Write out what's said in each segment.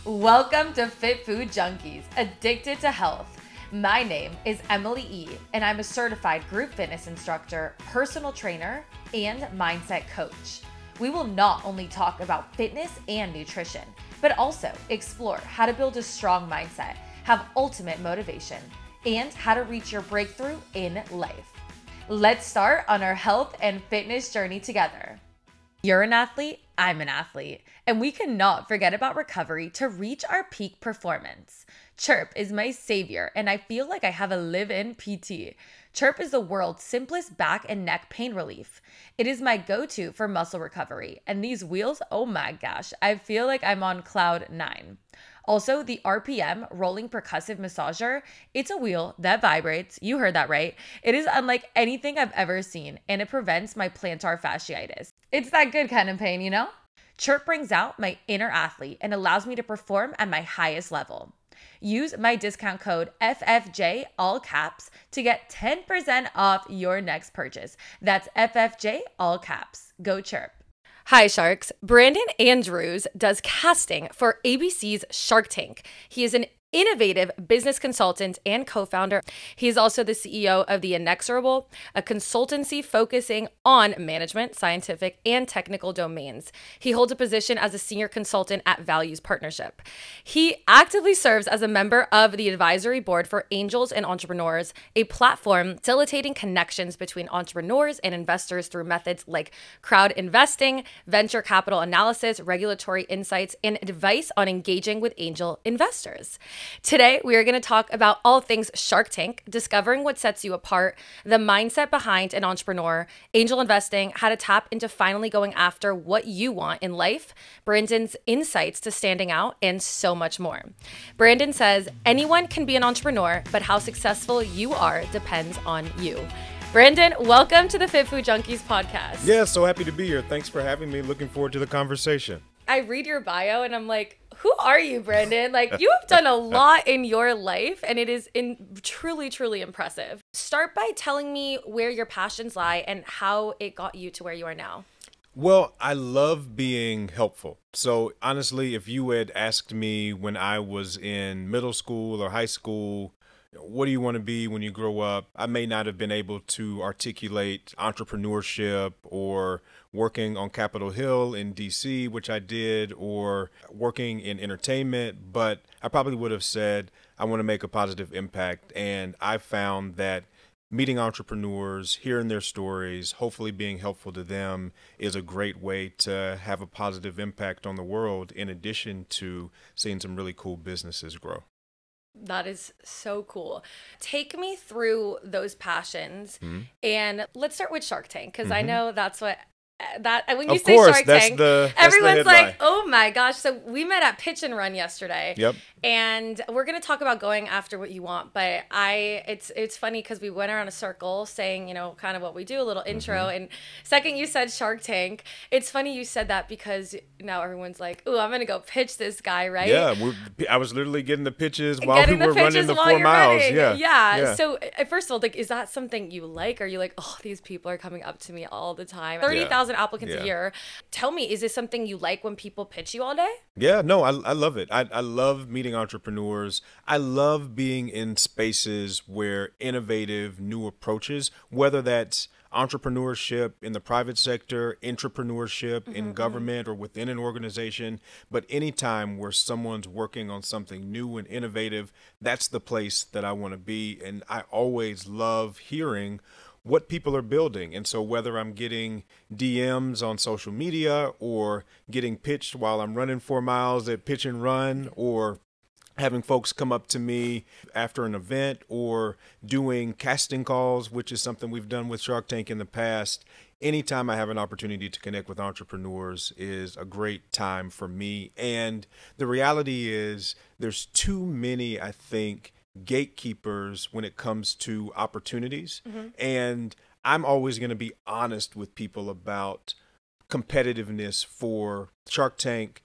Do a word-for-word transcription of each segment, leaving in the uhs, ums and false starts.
Welcome to Fit Food Junkies, addicted to health. My name is Emily E, and I'm a certified group fitness instructor, personal trainer, and mindset coach. We will not only talk about fitness and nutrition, but also explore how to build a strong mindset, have ultimate motivation, and how to reach your breakthrough in life. Let's start on our health and fitness journey together. You're an athlete, I'm an athlete, and we cannot forget about recovery to reach our peak performance. Chirp is my savior, and I feel like I have a live-in P T. Chirp is the world's simplest back and neck pain relief. It is my go-to for muscle recovery, and these wheels, oh my gosh, I feel like I'm on cloud nine. Also, the R P M Rolling Percussive Massager, it's a wheel that vibrates. You heard that right. It is unlike anything I've ever seen, and it prevents my plantar fasciitis. It's that good kind of pain, you know? Chirp brings out my inner athlete and allows me to perform at my highest level. Use my discount code F F J, all caps, to get ten percent off your next purchase. That's F F J, all caps. Go Chirp. Hi, Sharks. Brandon Andrews does casting for A B C's Shark Tank. He is an innovative business consultant and co-founder. He is also the C E O of The Inexorable, a consultancy focusing on management, scientific, and technical domains. He holds a position as a senior consultant at Values Partnership. He actively serves as a member of the advisory board for Angels and Entrepreneurs, a platform facilitating connections between entrepreneurs and investors through methods like crowd investing, venture capital analysis, regulatory insights, and advice on engaging with angel investors. Today, we are going to talk about all things Shark Tank, discovering what sets you apart, the mindset behind an entrepreneur, angel investing, how to tap into finally going after what you want in life, Brandon's insights to standing out, and so much more. Brandon says, anyone can be an entrepreneur, but how successful you are depends on you. Brandon, welcome to the Fit Food Junkies podcast. Yeah, so happy to be here. Thanks for having me. Looking forward to the conversation. I read your bio and I'm like, who are you, Brandon? Like, you have done a lot in your life, and it is in truly, truly impressive. Start by telling me where your passions lie and how it got you to where you are now. Well, I love being helpful. So honestly, if you had asked me when I was in middle school or high school, what do you want to be when you grow up? I may not have been able to articulate entrepreneurship or working on Capitol Hill in D C, which I did, or working in entertainment, but I probably would have said, I want to make a positive impact. And I found that meeting entrepreneurs, hearing their stories, hopefully being helpful to them is a great way to have a positive impact on the world, in addition to seeing some really cool businesses grow. That is so cool. Take me through those passions, mm-hmm. and let's start with Shark Tank, because mm-hmm. I know that's what that when you of say course, Shark that's Tank, the, that's everyone's the like, "Oh my gosh!" So we met at Pitch and Run yesterday. Yep. And we're gonna talk about going after what you want, but I it's it's funny because we went around a circle saying, you know, kind of what we do, a little intro, mm-hmm. and second you said Shark Tank. It's funny you said that because now everyone's like, "Ooh, I'm gonna go pitch this guy," right? Yeah, we're, I was literally getting the pitches while getting we were running the four miles. Yeah. yeah, yeah. So first of all, like, is that something you like? Are you like, oh, these people are coming up to me all the time? Thirty thousand yeah. applicants yeah. a year. Tell me, is this something you like when people pitch you all day? Yeah, no, I I love it. I I love meeting entrepreneurs. I love being in spaces where innovative new approaches, whether that's entrepreneurship in the private sector, entrepreneurship mm-hmm, in government, mm-hmm. or within an organization, but anytime where someone's working on something new and innovative, that's the place that I want to be. And I always love hearing what people are building. And so whether I'm getting D Ms on social media or getting pitched while I'm running four miles at Pitch and Run, or having folks come up to me after an event, or doing casting calls, which is something we've done with Shark Tank in the past. Anytime I have an opportunity to connect with entrepreneurs is a great time for me. And the reality is there's too many, I think, gatekeepers when it comes to opportunities. Mm-hmm. And I'm always going to be honest with people about competitiveness for Shark Tank,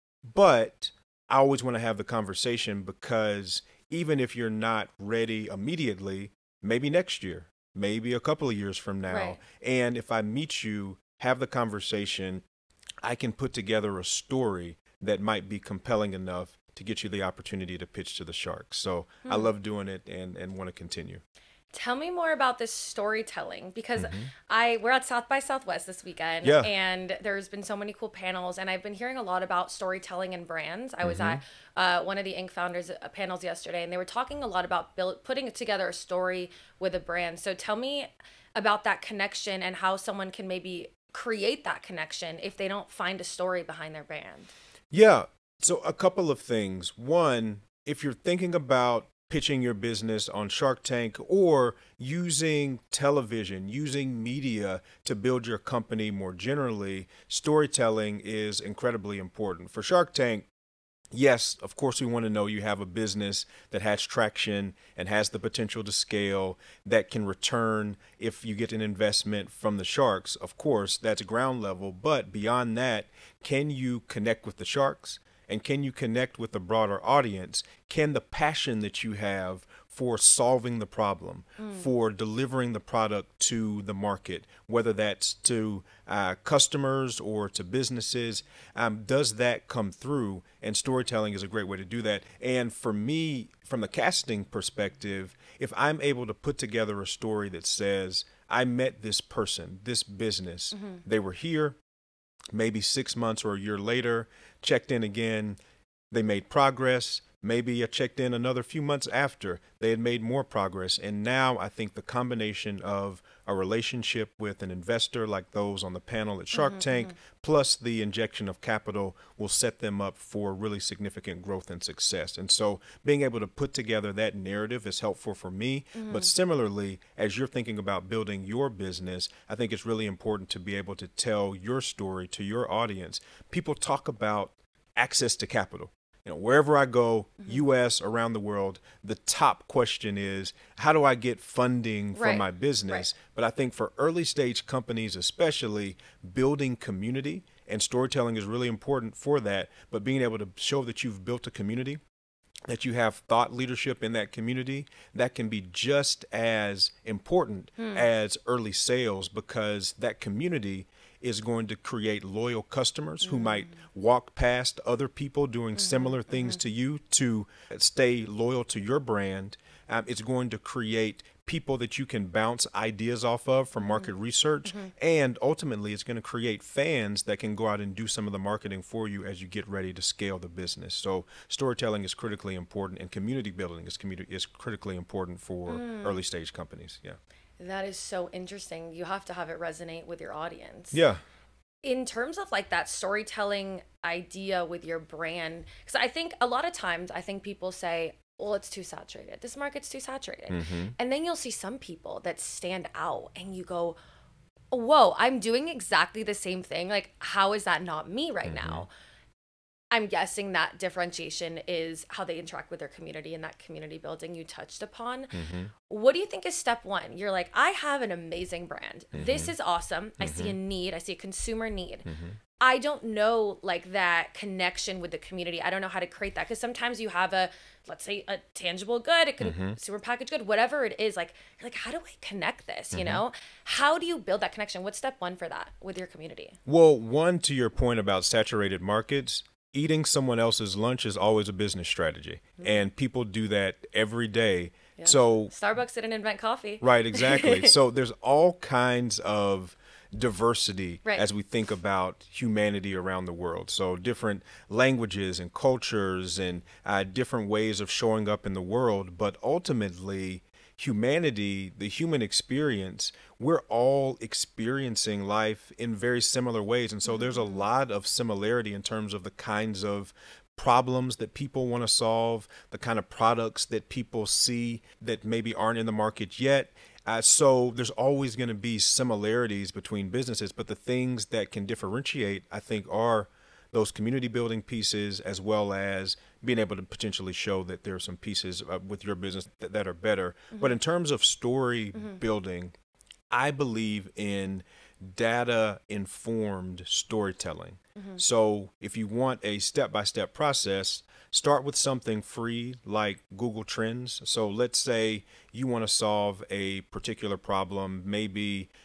but I always want to have the conversation, because even if you're not ready immediately, maybe next year, maybe a couple of years from now. Right. And if I meet you, have the conversation, I can put together a story that might be compelling enough to get you the opportunity to pitch to the sharks. So Hmm. I love doing it and, and want to continue. Tell me more about this storytelling, because Mm-hmm. I we're at South by Southwest this weekend, Yeah. and there's been so many cool panels, and I've been hearing a lot about storytelling and brands. I was Mm-hmm. at uh, one of the Inc founders uh, panels yesterday, and they were talking a lot about build, putting together a story with a brand. So tell me about that connection and how someone can maybe create that connection if they don't find a story behind their brand. Yeah. So a couple of things. One, if you're thinking about pitching your business on Shark Tank or using television, using media to build your company more generally, storytelling is incredibly important. For Shark Tank, yes, of course, we want to know you have a business that has traction and has the potential to scale, that can return if you get an investment from the sharks. Of course, that's ground level. But beyond that, can you connect with the sharks? And can you connect with a broader audience? Can the passion that you have for solving the problem, mm. for delivering the product to the market, whether that's to uh, customers or to businesses, um, does that come through? And storytelling is a great way to do that. And for me, from the casting perspective, if I'm able to put together a story that says, I met this person, this business, mm-hmm. they were here, maybe six months or a year later, checked in again, they made progress. Maybe I checked in another few months after they had made more progress. And now I think the combination of a relationship with an investor like those on the panel at Shark mm-hmm, Tank, mm-hmm. plus the injection of capital will set them up for really significant growth and success. And so being able to put together that narrative is helpful for me. Mm-hmm. But similarly, as you're thinking about building your business, I think it's really important to be able to tell your story to your audience. People talk about access to capital. You know, wherever I go, mm-hmm. U S, around the world, the top question is, how do I get funding for right. my business? Right. But I think for early stage companies, especially, building community and storytelling is really important for that. But being able to show that you've built a community, that you have thought leadership in that community, that can be just as important hmm. as early sales, because that community is going to create loyal customers who mm. might walk past other people doing mm-hmm, similar things mm-hmm. to you to stay loyal to your brand. Um, it's going to create people that you can bounce ideas off of from market mm-hmm. research. Mm-hmm. And ultimately, it's going to create fans that can go out and do some of the marketing for you as you get ready to scale the business. So storytelling is critically important, and community building is, community, is critically important for mm. early stage companies. Yeah. That is so interesting. You have to have it resonate with your audience. Yeah. In terms of like that storytelling idea with your brand, because I think a lot of times I think people say, well, it's too saturated. This market's too saturated. Mm-hmm. And then you'll see some people that stand out and you go, whoa, I'm doing exactly the same thing. Like, how is that not me right mm-hmm. now? I'm guessing that differentiation is how they interact with their community and that community building you touched upon. Mm-hmm. What do you think is step one? You're like, I have an amazing brand. Mm-hmm. This is awesome. Mm-hmm. I see a need. I see a consumer need. Mm-hmm. I don't know like that connection with the community. I don't know how to create that, because sometimes you have a, let's say, a tangible good, a mm-hmm. consumer packaged good, whatever it is. Like, you're like, how do I connect this? Mm-hmm. You know, how do you build that connection? What's step one for that with your community? Well, one, to your point about saturated markets, eating someone else's lunch is always a business strategy. Mm-hmm. And people do that every day. Yeah. So Starbucks didn't invent coffee. Right, exactly. So there's all kinds of diversity right. as we think about humanity around the world. So different languages and cultures and uh, different ways of showing up in the world. But ultimately, humanity, the human experience, we're all experiencing life in very similar ways. And so mm-hmm. there's a lot of similarity in terms of the kinds of problems that people want to solve, the kind of products that people see that maybe aren't in the market yet. Uh, so there's always going to be similarities between businesses, but the things that can differentiate, I think, are those community building pieces, as well as being able to potentially show that there are some pieces uh, with your business that, that are better. Mm-hmm. But in terms of story mm-hmm. building, I believe in data-informed storytelling. Mm-hmm. So if you want a step-by-step process, start with something free like Google Trends. So let's say you want to solve a particular problem, maybe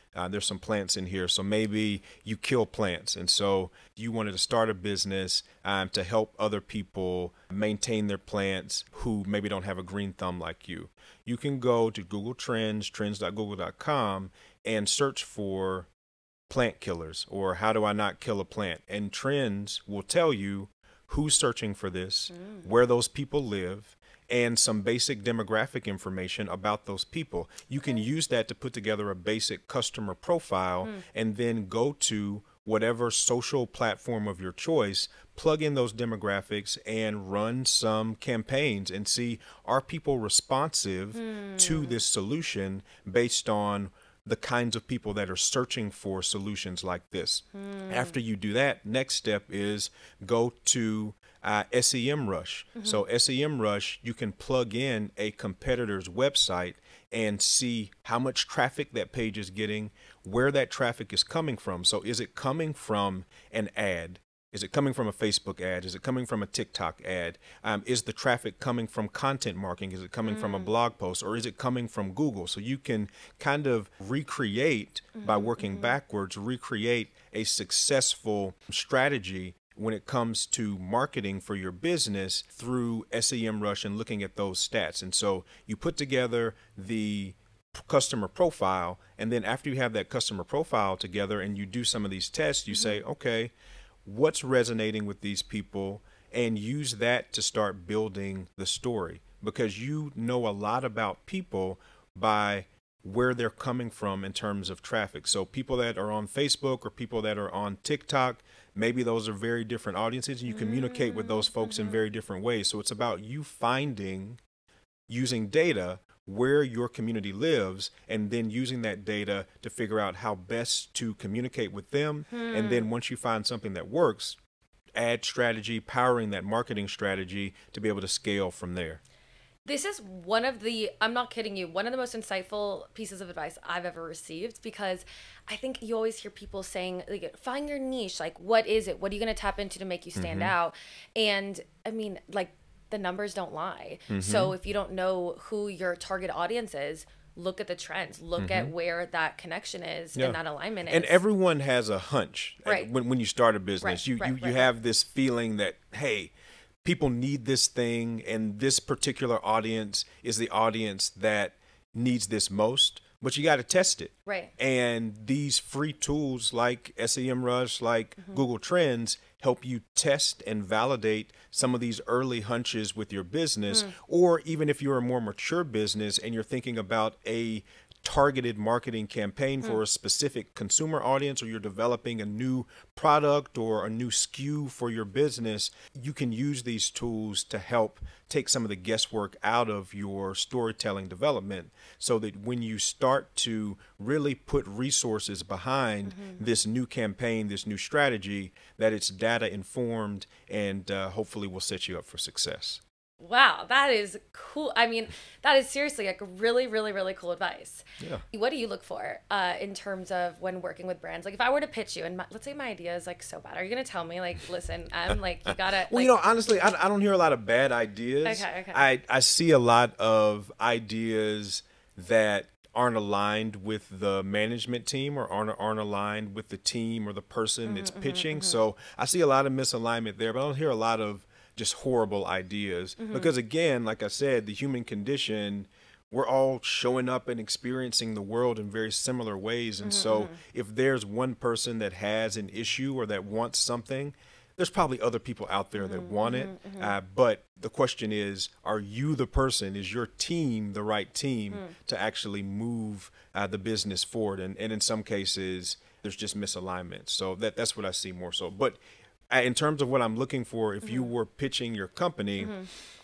Uh, there's some plants in here. So maybe you kill plants. And so you wanted to start a business um, to help other people maintain their plants who maybe don't have a green thumb like you. You can go to Google Trends, trends dot google dot com, and search for plant killers, or how do I not kill a plant? And Trends will tell you who's searching for this, mm. where those people live, and some basic demographic information about those people. You can use that to put together a basic customer profile mm. and then go to whatever social platform of your choice, plug in those demographics and run some campaigns and see, are people responsive mm. to this solution based on the kinds of people that are searching for solutions like this. Hmm. After you do that, next step is go to uh, SEMrush. Mm-hmm. So SEMrush, you can plug in a competitor's website and see how much traffic that page is getting, where that traffic is coming from. So is it coming from an ad? Is it coming from a Facebook ad? Is it coming from a TikTok ad? Um, is the traffic coming from content marketing? Is it coming mm. from a blog post, or is it coming from Google? So you can kind of recreate, mm-hmm, by working mm-hmm. backwards, recreate a successful strategy when it comes to marketing for your business through SEMrush and looking at those stats. And so you put together the customer profile, and then after you have that customer profile together and you do some of these tests, you mm-hmm. say, okay, what's resonating with these people, and use that to start building the story, because you know a lot about people by where they're coming from in terms of traffic. So people that are on Facebook or people that are on TikTok, maybe those are very different audiences, and you communicate with those folks mm-hmm. in very different ways. So it's about you finding, using data, where your community lives, and then using that data to figure out how best to communicate with them. Hmm. And then once you find something that works, add strategy, powering that marketing strategy to be able to scale from there. This is one of the, I'm not kidding you, one of the most insightful pieces of advice I've ever received, because I think you always hear people saying, like, find your niche. Like, what is it? What are you going to tap into to make you stand mm-hmm. out? And I mean, like, the numbers don't lie. Mm-hmm. So if you don't know who your target audience is, look at the trends, look mm-hmm. at where that connection is yeah. and that alignment is. And everyone has a hunch right. when, when you start a business. Right. You, right. you, right. you have this feeling that, hey, people need this thing, and this particular audience is the audience that needs this most. But you got to test it. Right. And these free tools like SEMrush, like mm-hmm. Google Trends, help you test and validate some of these early hunches with your business. Mm. Or even if you're a more mature business and you're thinking about a targeted marketing campaign for mm. a specific consumer audience, or you're developing a new product or a new S K U for your business, you can use these tools to help take some of the guesswork out of your storytelling development, so that when you start to really put resources behind mm-hmm. this new campaign, this new strategy, that it's data informed and uh, hopefully will set you up for success. Wow, that is cool. I mean, that is seriously like really, really, really cool advice. Yeah. What do you look for uh, in terms of when working with brands? Like, if I were to pitch you, and my, let's say my idea is like so bad, are you going to tell me, like, listen, I'm like, you got to. Well, like... you know, honestly, I, I don't hear a lot of bad ideas. Okay, okay. I, I see a lot of ideas that aren't aligned with the management team, or aren't, aren't aligned with the team or the person mm-hmm, that's pitching. Mm-hmm, so I see a lot of misalignment there, but I don't hear a lot of just horrible ideas mm-hmm. because, again, like I said, the human condition, we're all showing up and experiencing the world in very similar ways. And mm-hmm. so if there's one person that has an issue or that wants something, there's probably other people out there that mm-hmm. want it. Mm-hmm. Uh, but the question is, are you the person, is your team the right team mm. to actually move uh, the business forward? And, and in some cases, there's just misalignment. So that that's what I see more so. But in terms of what I'm looking for, if mm-hmm. you were pitching your company, mm-hmm.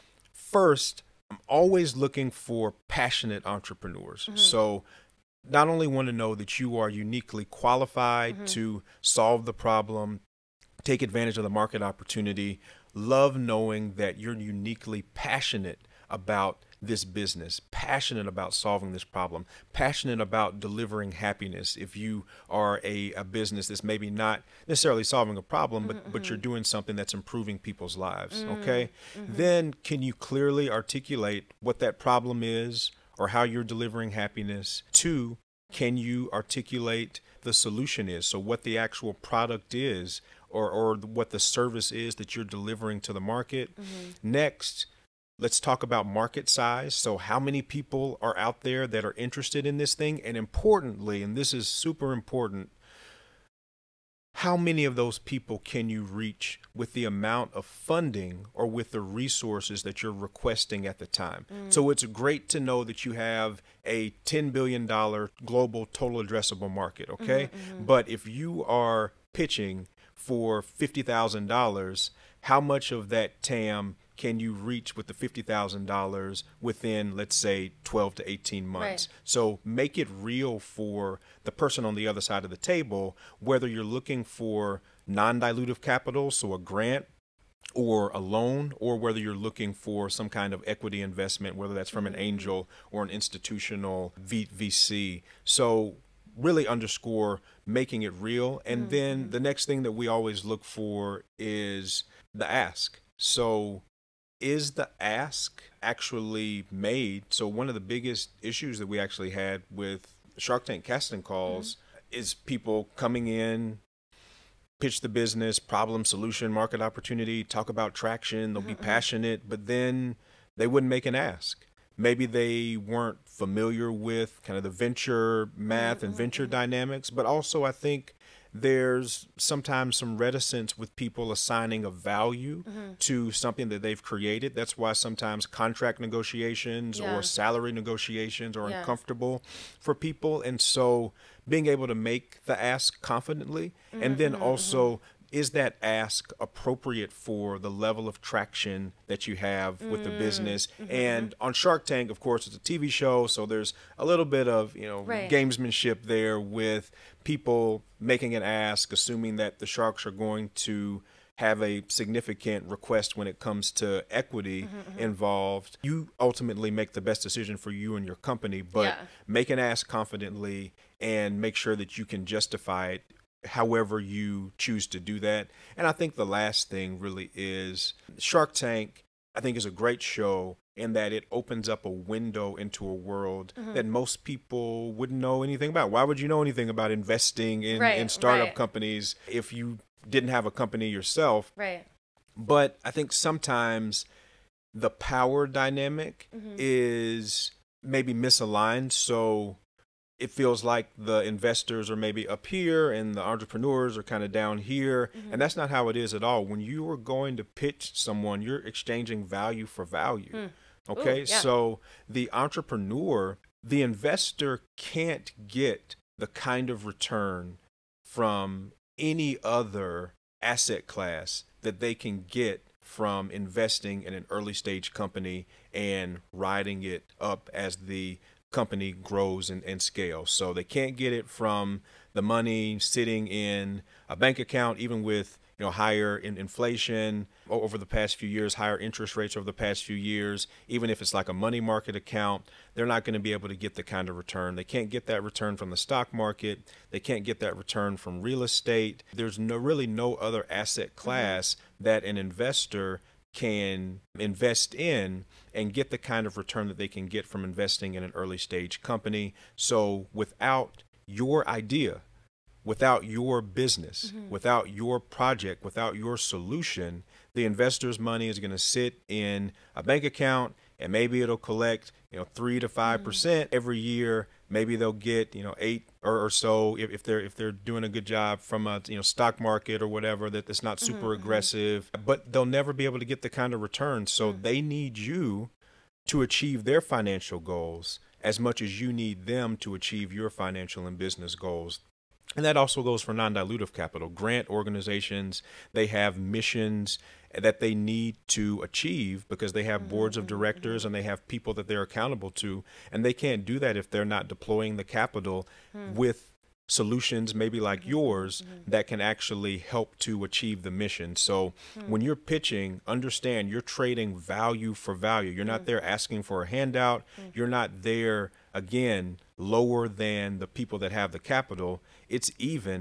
first, I'm always looking for passionate entrepreneurs. Mm-hmm. So not only want to know that you are uniquely qualified mm-hmm. to solve the problem, take advantage of the market opportunity, love knowing that you're uniquely passionate about this business, passionate about solving this problem, passionate about delivering happiness. If you are a, a business that's maybe not necessarily solving a problem, but, mm-hmm. but you're doing something that's improving people's lives, mm-hmm. okay? Mm-hmm. Then can you clearly articulate what that problem is or how you're delivering happiness? Two, Can you articulate the solution is? So what the actual product is, or, or what the service is that you're delivering to the market. Mm-hmm. Next, let's talk about market size. So how many people are out there that are interested in this thing? And importantly, and this is super important, how many of those people can you reach with the amount of funding or with the resources that you're requesting at the time? Mm. So it's great to know that you have a ten billion dollars global total addressable market, okay? Mm-hmm, mm-hmm. But if you are pitching for fifty thousand dollars, how much of that T A M can you reach with the fifty thousand dollars within, let's say, twelve to eighteen months? Right. So make it real for the person on the other side of the table, whether you're looking for non-dilutive capital, so a grant or a loan, or whether you're looking for some kind of equity investment, whether that's from mm-hmm. an angel or an institutional v- VC. So really underscore making it real. And mm-hmm. then the next thing that we always look for is the ask. So is the ask actually made? So one of the biggest issues that we actually had with Shark Tank casting calls mm-hmm. is people coming in, pitch the business, problem, solution, market opportunity, talk about traction, they'll mm-hmm. be passionate, but then they wouldn't make an ask. Maybe they weren't familiar with kind of the venture math mm-hmm. and venture mm-hmm. dynamics, but also I think there's sometimes some reticence with people assigning a value mm-hmm. to something that they've created. That's why sometimes contract negotiations yeah. or salary negotiations are yeah. uncomfortable for people. And so being able to make the ask confidently mm-hmm, and then mm-hmm, also mm-hmm. is that ask appropriate for the level of traction that you have with mm-hmm. the business? Mm-hmm. And on Shark Tank, of course, it's a T V show, so there's a little bit of, you know, right. gamesmanship there with people making an ask, assuming that the sharks are going to have a significant request when it comes to equity mm-hmm, mm-hmm. involved. You ultimately make the best decision for you and your company, but yeah. make an ask confidently and make sure that you can justify it however you choose to do that. And I think the last thing really is Shark Tank, I think, is a great show in that it opens up a window into a world mm-hmm. that most people wouldn't know anything about. Why would you know anything about investing in, right, in startup right. companies if you didn't have a company yourself? Right. But I think sometimes the power dynamic mm-hmm. is maybe misaligned. So it feels like the investors are maybe up here and the entrepreneurs are kind of down here. Mm-hmm. And that's not how it is at all. When you are going to pitch someone, you're exchanging value for value. Mm. Okay. Ooh, yeah. So the entrepreneur, the investor can't get the kind of return from any other asset class that they can get from investing in an early stage company and riding it up as the company grows and, and scales. So they can't get it from the money sitting in a bank account, even with, you know, higher in inflation over the past few years, higher interest rates over the past few years. Even if it's like a money market account, they're not going to be able to get the kind of return. They can't get that return from the stock market. They can't get that return from real estate. There's no really no other asset class mm-hmm. that an investor can invest in and get the kind of return that they can get from investing in an early stage company. So without your idea, without your business, mm-hmm. without your project, without your solution, the investor's money is going to sit in a bank account and maybe it'll collect, you know, three to five mm-hmm. percent every year. Maybe they'll get, you know, eight or, or so if, if they're if they're doing a good job from a, you know, stock market or whatever that that's not super mm-hmm. aggressive, but they'll never be able to get the kind of return. So mm-hmm. they need you to achieve their financial goals as much as you need them to achieve your financial and business goals. And that also goes for non-dilutive capital. Grant organizations, they have missions that they need to achieve because they have boards of directors and they have people that they're accountable to. And they can't do that if they're not deploying the capital hmm. with solutions maybe like mm-hmm. yours mm-hmm. that can actually help to achieve the mission. So mm-hmm. when you're pitching, understand you're trading value for value. You're not mm-hmm. there asking for a handout. Mm-hmm. You're not there, again, lower than the people that have the capital. It's even.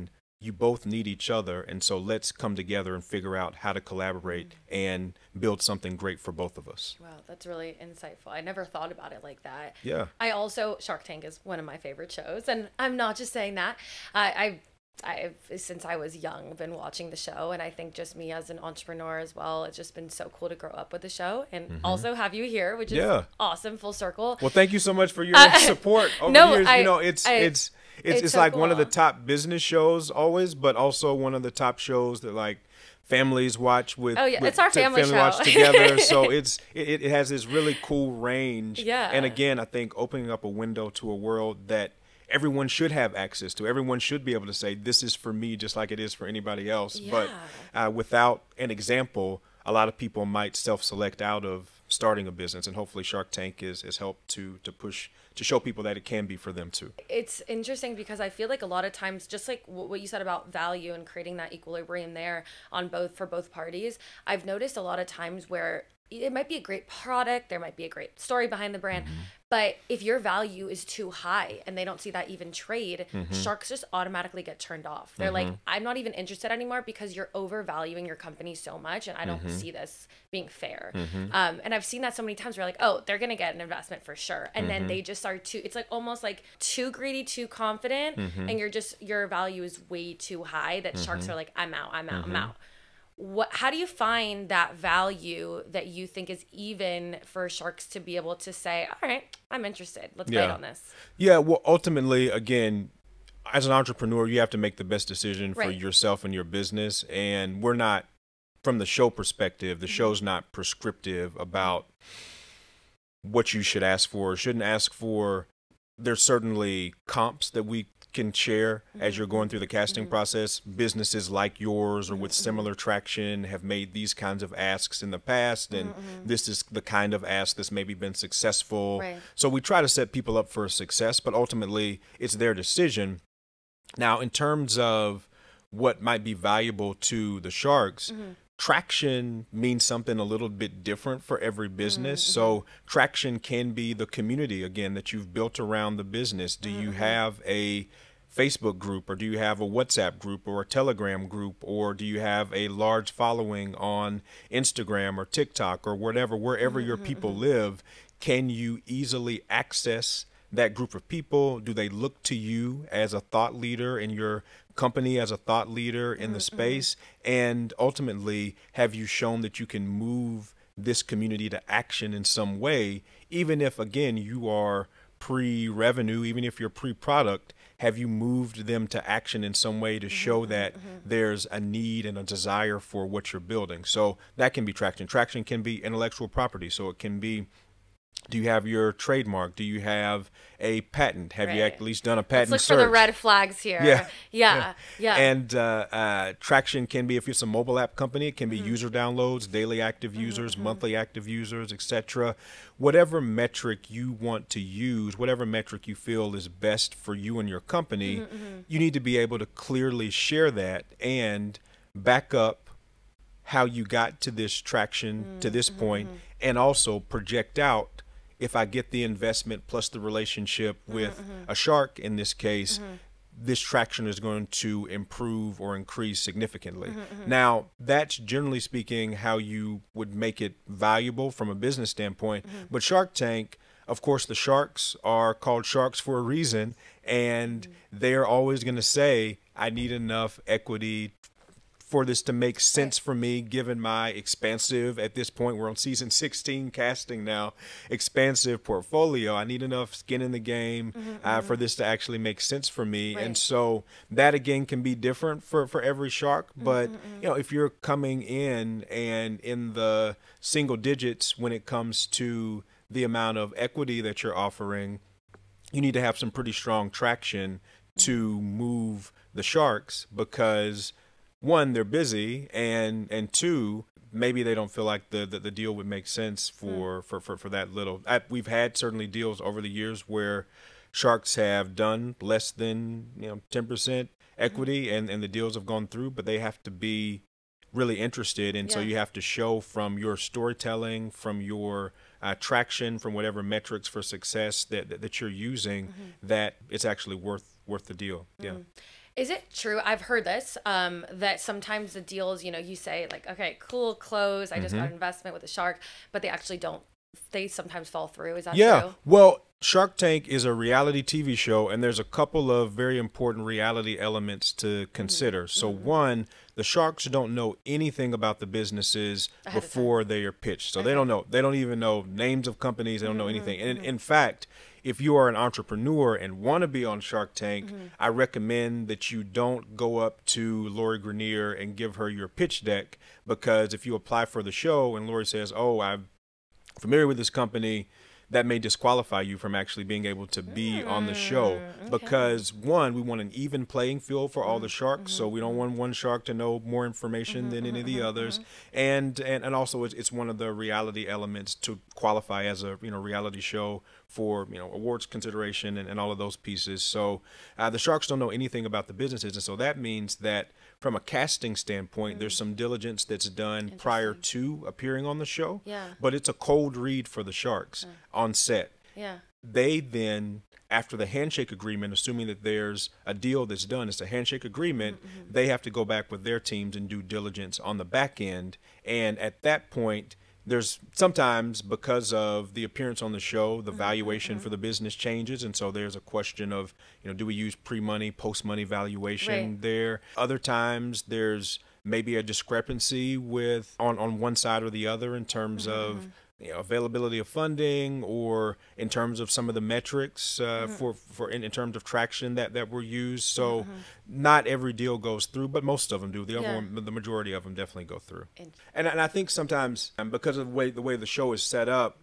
you both need each other. And so let's come together and figure out how to collaborate and build something great for both of us. Wow, that's really insightful. I never thought about it like that. Yeah. I also, Shark Tank is one of my favorite shows. And I'm not just saying that. I, I I've, since I was young, been watching the show. And I think just me as an entrepreneur as well, it's just been so cool to grow up with the show and mm-hmm. also have you here, which is yeah. awesome, full circle. Well, thank you so much for your uh, support over no, the years. I, you know, it's, I, it's, it's, it's, it's so like cool. one of the top business shows always, but also one of the top shows that like families watch with. Oh yeah, with it's our family, family show. watch together. So it's, it, it has this really cool range. Yeah. And again, I think opening up a window to a world that everyone should have access to. Everyone should be able to say, this is for me, just like it is for anybody else. Yeah. But uh, without an example, a lot of people might self-select out of starting a business. And hopefully Shark Tank is, is helped to, to push, to show people that it can be for them too. It's interesting because I feel like a lot of times, just like what you said about value and creating that equilibrium there on both, for both parties, I've noticed a lot of times where it might be a great product, there might be a great story behind the brand, mm-hmm. but if your value is too high and they don't see that even trade, mm-hmm. sharks just automatically get turned off. They're mm-hmm. like, I'm not even interested anymore because you're overvaluing your company so much and I don't mm-hmm. see this being fair. Mm-hmm. Um, and I've seen that so many times where like, oh, they're going to get an investment for sure. And mm-hmm. then they just are too, it's like almost like too greedy, too confident. Mm-hmm. And you're just, your value is way too high that mm-hmm. sharks are like, I'm out, I'm out, mm-hmm. I'm out. What, how do you find that value that you think is even for sharks to be able to say, all right, I'm interested. Let's yeah. bite on this. Yeah. Well, ultimately, again, as an entrepreneur, you have to make the best decision for right. yourself and your business. And we're not, from the show perspective, the mm-hmm. show's not prescriptive about what you should ask for or shouldn't ask for. There's certainly comps that we can share mm-hmm. as you're going through the casting mm-hmm. process. Businesses like yours or with mm-hmm. similar traction have made these kinds of asks in the past, and mm-hmm. this is the kind of ask that's maybe been successful. Right. So we try to set people up for success, but ultimately it's their decision. Now, in terms of what might be valuable to the sharks, mm-hmm. traction means something a little bit different for every business. Mm-hmm. So traction can be the community, again, that you've built around the business. Do mm-hmm. you have a Facebook group, or do you have a WhatsApp group or a Telegram group, or do you have a large following on Instagram or TikTok or whatever, wherever mm-hmm. your people mm-hmm. live? Can you easily access that group of people? Do they look to you as a thought leader in your company, as a thought leader in mm-hmm. the space? And ultimately, have you shown that you can move this community to action in some way, even if, again, you are pre-revenue, even if you're pre-product? Have you moved them to action in some way to mm-hmm, show that mm-hmm. there's a need and a desire for what you're building? So that can be traction. Traction can be intellectual property. So it can be, do you have your trademark? Do you have a patent? Have right. you at least done a patent Let's look search? for the red flags here. Yeah. Yeah. Yeah. yeah. And uh, uh, traction can be, if it's a mobile app company, it can be mm-hmm. user downloads, daily active users, mm-hmm. monthly active users, et cetera. Whatever metric you want to use, whatever metric you feel is best for you and your company, mm-hmm, mm-hmm. you need to be able to clearly share that and back up how you got to this traction, mm-hmm. to this point, mm-hmm. and also project out, if I get the investment plus the relationship with mm-hmm. a shark in this case, mm-hmm. this traction is going to improve or increase significantly. Mm-hmm, mm-hmm. Now, that's generally speaking how you would make it valuable from a business standpoint. Mm-hmm. But Shark Tank, of course, the sharks are called sharks for a reason, and mm-hmm. they're always going to say, I need enough equity for this to make sense for me, given my expansive, at this point, we're on season sixteen casting now, expansive portfolio. I need enough skin in the game mm-hmm, uh, mm-hmm. for this to actually make sense for me. Right. And so that, again, can be different for, for every shark. But, mm-hmm, you know, if you're coming in and in the single digits when it comes to the amount of equity that you're offering, you need to have some pretty strong traction mm-hmm. to move the sharks, because one, they're busy, and and two, maybe they don't feel like the the, the deal would make sense for, mm. for, for, for that little. I, we've had certainly deals over the years where sharks have done less than, you know, ten percent equity, mm. and, and the deals have gone through, but they have to be really interested. And yeah. so you have to show from your storytelling, from your uh, traction, from whatever metrics for success that, that, that you're using, mm-hmm. that it's actually worth worth the deal. Yeah. Mm. Is it true? I've heard this, um, that sometimes the deals, you know, you say like, okay, cool, close. I just got an investment with a shark, but they actually don't. They sometimes fall through. Is that Yeah. true? Well, Shark Tank is a reality T V show, and there's a couple of very important reality elements to consider. So, one, the sharks don't know anything about the businesses Ahead of before they are pitched. So they Okay. don't know. They don't even know names of companies. They don't know anything. And in, in fact, if you are an entrepreneur and want to be on Shark Tank, I recommend that you don't go up to Lori Grenier and give her your pitch deck, because if you apply for the show and Lori says, "Oh, I'm familiar with this company," that may disqualify you from actually being able to be mm, on the show. Okay. Because one, we want an even playing field for all the sharks, mm-hmm. so we don't want one shark to know more information mm-hmm, than any mm-hmm, of the others. Mm-hmm. And, and and also it's, it's one of the reality elements to qualify as a you know reality show for you know awards consideration and, and all of those pieces. So uh, the sharks don't know anything about the businesses, and so that means that from a casting standpoint, mm-hmm. there's some diligence that's done prior to appearing on the show. Yeah. But it's a cold read for the sharks yeah. on set. Yeah. They then, after the handshake agreement, assuming that there's a deal that's done, it's a handshake agreement, mm-hmm. they have to go back with their teams and do diligence on the back end. And at that point, there's sometimes, because of the appearance on the show, the mm-hmm, valuation mm-hmm. for the business changes. And so there's a question of, you know, do we use pre-money, post-money valuation right. there? Other times there's maybe a discrepancy with on, on one side or the other in terms mm-hmm. of you know, availability of funding, or in terms of some of the metrics uh, mm-hmm. for, for in, in terms of traction that, that were used. So mm-hmm. not every deal goes through, but most of them do. The, yeah. other one, the majority of them definitely go through. And, and I think sometimes um, because of the way, the way the show is set up,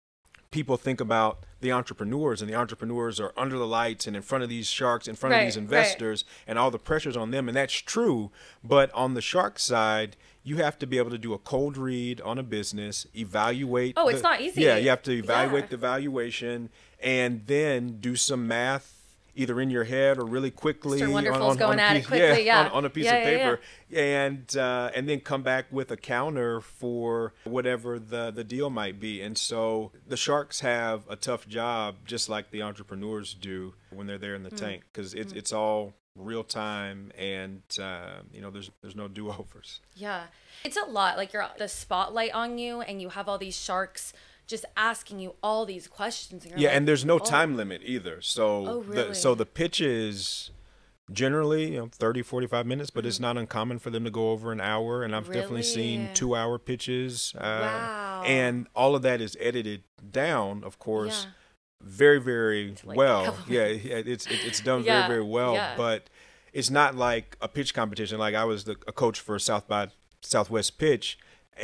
people think about the entrepreneurs, and the entrepreneurs are under the lights and in front of these sharks, in front right, of these investors, right. and all the pressure's on them. And that's true. But on the shark side, you have to be able to do a cold read on a business, evaluate. Oh, the, it's not easy. Yeah, you have to evaluate yeah. the valuation, and then do some math either in your head or really quickly. Mister Wonderful's on, on, going on at piece, it quickly, yeah. On, on a piece yeah, of paper. Yeah, yeah. And uh, and then come back with a counter for whatever the, the deal might be. And so the sharks have a tough job, just like the entrepreneurs do when they're there in the mm. tank, because it's, mm. it's all real time, and uh, you know there's there's no do-overs. Yeah, it's a lot. Like you're the spotlight on you, and you have all these sharks just asking you all these questions. And yeah, like, and there's no oh. time limit either. So oh, really? the so the pitch is generally you know thirty, forty-five minutes, but mm-hmm. it's not uncommon for them to go over an hour, and I've really? definitely seen two hour pitches. Uh, wow. And all of that is edited down, of course. Yeah. Very, very like well. Yeah, it's it, it's done yeah, very, very well. Yeah. But it's not like a pitch competition. Like I was the, a coach for South by Southwest Pitch,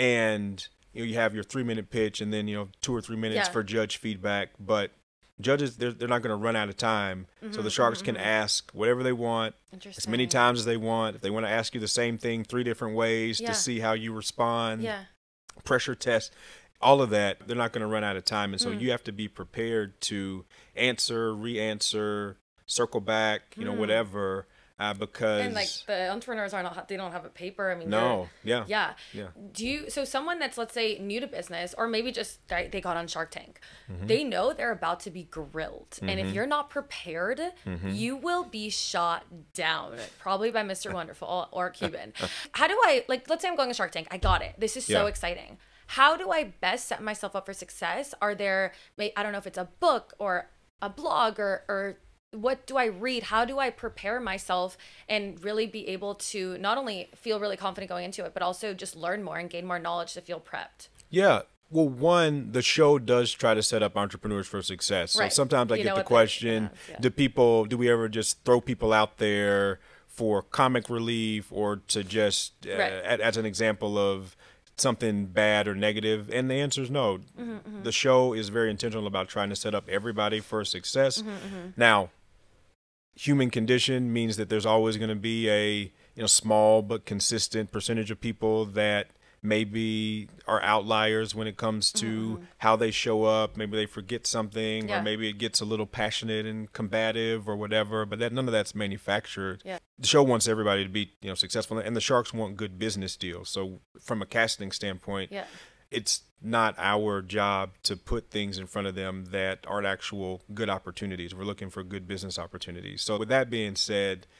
and you know you have your three minute pitch, and then you know two or three minutes yeah. for judge feedback. But judges, they're they're not going to run out of time, mm-hmm, so the sharks mm-hmm. can ask whatever they want, as many times as they want. If they want to ask you the same thing three different ways yeah. to see how you respond, yeah. pressure test. All of that, they're not going to run out of time. And so mm. you have to be prepared to answer, re-answer, circle back, you know, mm. whatever, uh, because... And, like, the entrepreneurs are not, they don't have a paper. I mean, no, yeah. Yeah. Yeah. Do you, so someone that's, let's say, new to business, or maybe just they, they got on Shark Tank, mm-hmm. they know they're about to be grilled. Mm-hmm. And if you're not prepared, mm-hmm. you will be shot down, probably by Mister Wonderful or Cuban. How do I, like, let's say I'm going to Shark Tank. I got it. This is so yeah. exciting. How do I best set myself up for success? Are there, I don't know if it's a book or a blog or, or what do I read? How do I prepare myself and really be able to not only feel really confident going into it, but also just learn more and gain more knowledge to feel prepped? Yeah. Well, one, the show does try to set up entrepreneurs for success. So right. sometimes I you get the question, yeah, yeah. do people, do we ever just throw people out there for comic relief or to just, uh, right. as an example of something bad or negative? And the answer is no. Mm-hmm, mm-hmm. The show is very intentional about trying to set up everybody for success. Mm-hmm, mm-hmm. Now, human condition means that there's always going to be a you know small but consistent percentage of people that maybe are outliers when it comes to mm-hmm. how they show up. Maybe they forget something, yeah. or maybe it gets a little passionate and combative or whatever, but that none of that's manufactured. Yeah. The show wants everybody to be you know successful, and the sharks want good business deals. So from a casting standpoint, yeah. it's not our job to put things in front of them that aren't actual good opportunities. We're looking for good business opportunities. So with that being said,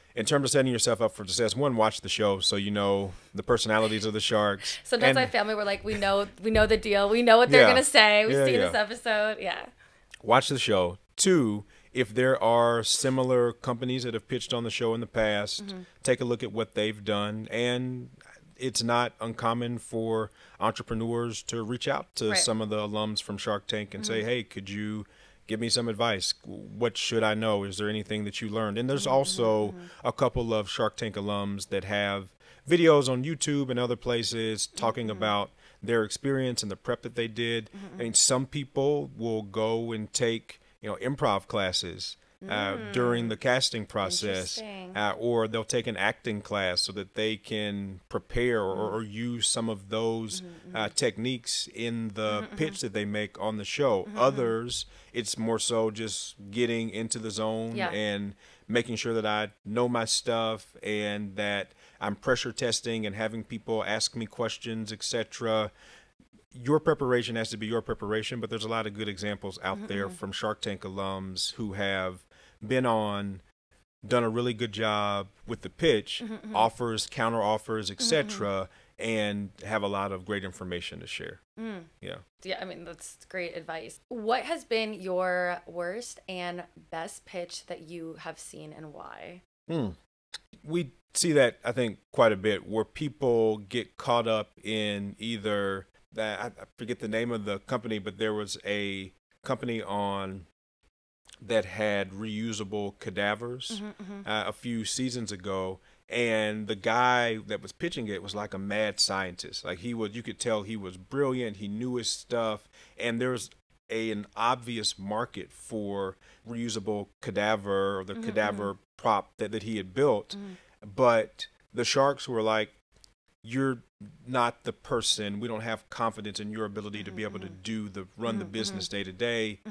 in terms of setting yourself up for success, one, watch the show so you know the personalities of the sharks. Sometimes and, my family were like, we know we know the deal. We know what they're Yeah. going to say. We've Yeah, seen yeah. this episode. Yeah. Watch the show. Two, if there are similar companies that have pitched on the show in the past, Mm-hmm. take a look at what they've done. And it's not uncommon for entrepreneurs to reach out to Right. some of the alums from Shark Tank and say, hey, could you give me some advice? What should I know? Is there anything that you learned? And there's also a couple of Shark Tank alums that have videos on YouTube and other places talking about their experience and the prep that they did. I mean, some people will go and take, you know, improv classes uh, during the casting process, Interesting. uh, or they'll take an acting class so that they can prepare or, or use some of those uh, techniques in the pitch that they make on the show. Others, it's more so just getting into the zone Yeah. and making sure that I know my stuff and that I'm pressure testing and having people ask me questions, et cetera. Your preparation has to be your preparation, but there's a lot of good examples out there from Shark Tank alums who have been on, done a really good job with the pitch, offers, counter offers, et cetera, and have a lot of great information to share. Yeah. Yeah, I mean, that's great advice. What has been your worst and best pitch that you have seen and why? We see that, I think, quite a bit where people get caught up in either that, I I forget the name of the company, but there was a company on that had reusable cadavers uh, a few seasons ago. And the guy that was pitching it was like a mad scientist. Like he was, you could tell he was brilliant. He knew his stuff. And there was a, an obvious market for reusable cadaver or the cadaver prop that, that he had built. But the sharks were like, you're not the person. We don't have confidence in your ability to be able to do the run the business day to day.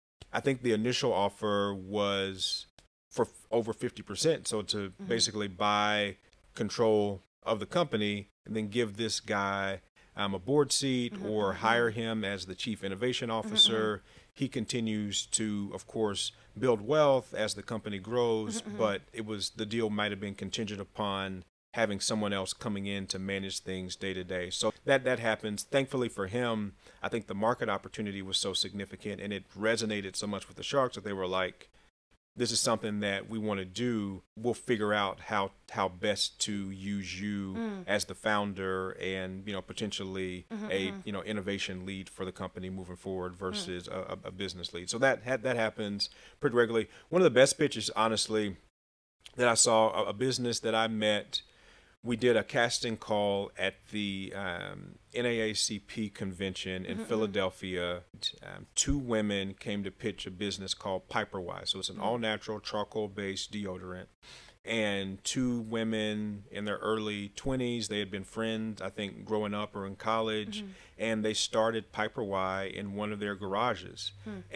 I think the initial offer was for f- over fifty percent. So to basically buy control of the company and then give this guy um, a board seat or hire him as the chief innovation officer. He continues to, of course, build wealth as the company grows, but it was, the deal might have been contingent upon having someone else coming in to manage things day to day. So that that happens. Thankfully for him, I think the market opportunity was so significant and it resonated so much with the sharks that they were like, this is something that we want to do. We'll figure out how how best to use you Mm. as the founder and, you know, potentially Mm-hmm, a, you know, innovation lead for the company moving forward versus a, a a business lead. So that had, that happens pretty regularly. One of the best pitches, honestly, that I saw, a, a business that I met, we did a casting call at the um, N double A C P convention in Philadelphia. Um, two women came to pitch a business called Piperwise. So it's an all-natural charcoal-based deodorant. And two women in their early twenties, they had been friends, I think, growing up or in college, and they started Piperwise in one of their garages.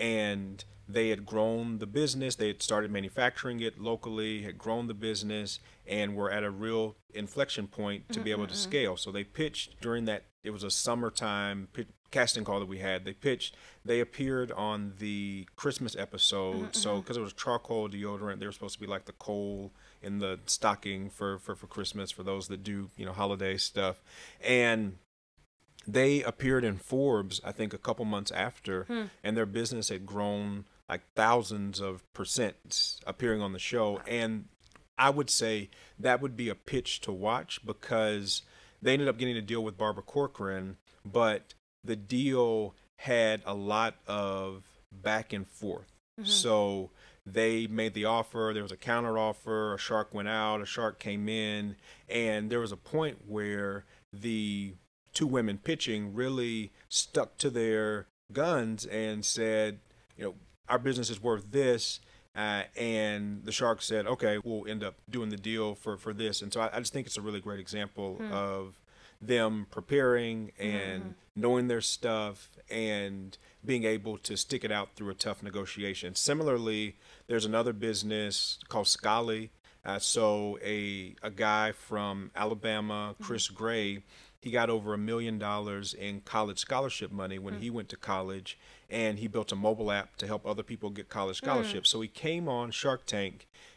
And they had grown the business, they had started manufacturing it locally, had grown the business, and were at a real inflection point to be able to scale. So they pitched during that, it was a summertime pit, casting call that we had. They pitched, they appeared on the Christmas episode. So because it was charcoal deodorant, they were supposed to be like the coal in the stocking for, for, for Christmas for those that do, you know, holiday stuff. And they appeared in Forbes, I think, a couple months after, and their business had grown like thousands of percent appearing on the show. And I would say that would be a pitch to watch because they ended up getting a deal with Barbara Corcoran, but the deal had a lot of back and forth. So they made the offer, there was a counter offer, a shark went out, a shark came in, and there was a point where the two women pitching really stuck to their guns and said, you know, our business is worth this. Uh, and the shark said, okay, we'll end up doing the deal for, for this. And so I, I just think it's a really great example Hmm. of them preparing and knowing their stuff and being able to stick it out through a tough negotiation. Similarly, there's another business called Scali. Uh, so a a guy from Alabama, Chris Gray, he got over a million dollars in college scholarship money when he went to college, and he built a mobile app to help other people get college scholarships. So he came on Shark Tank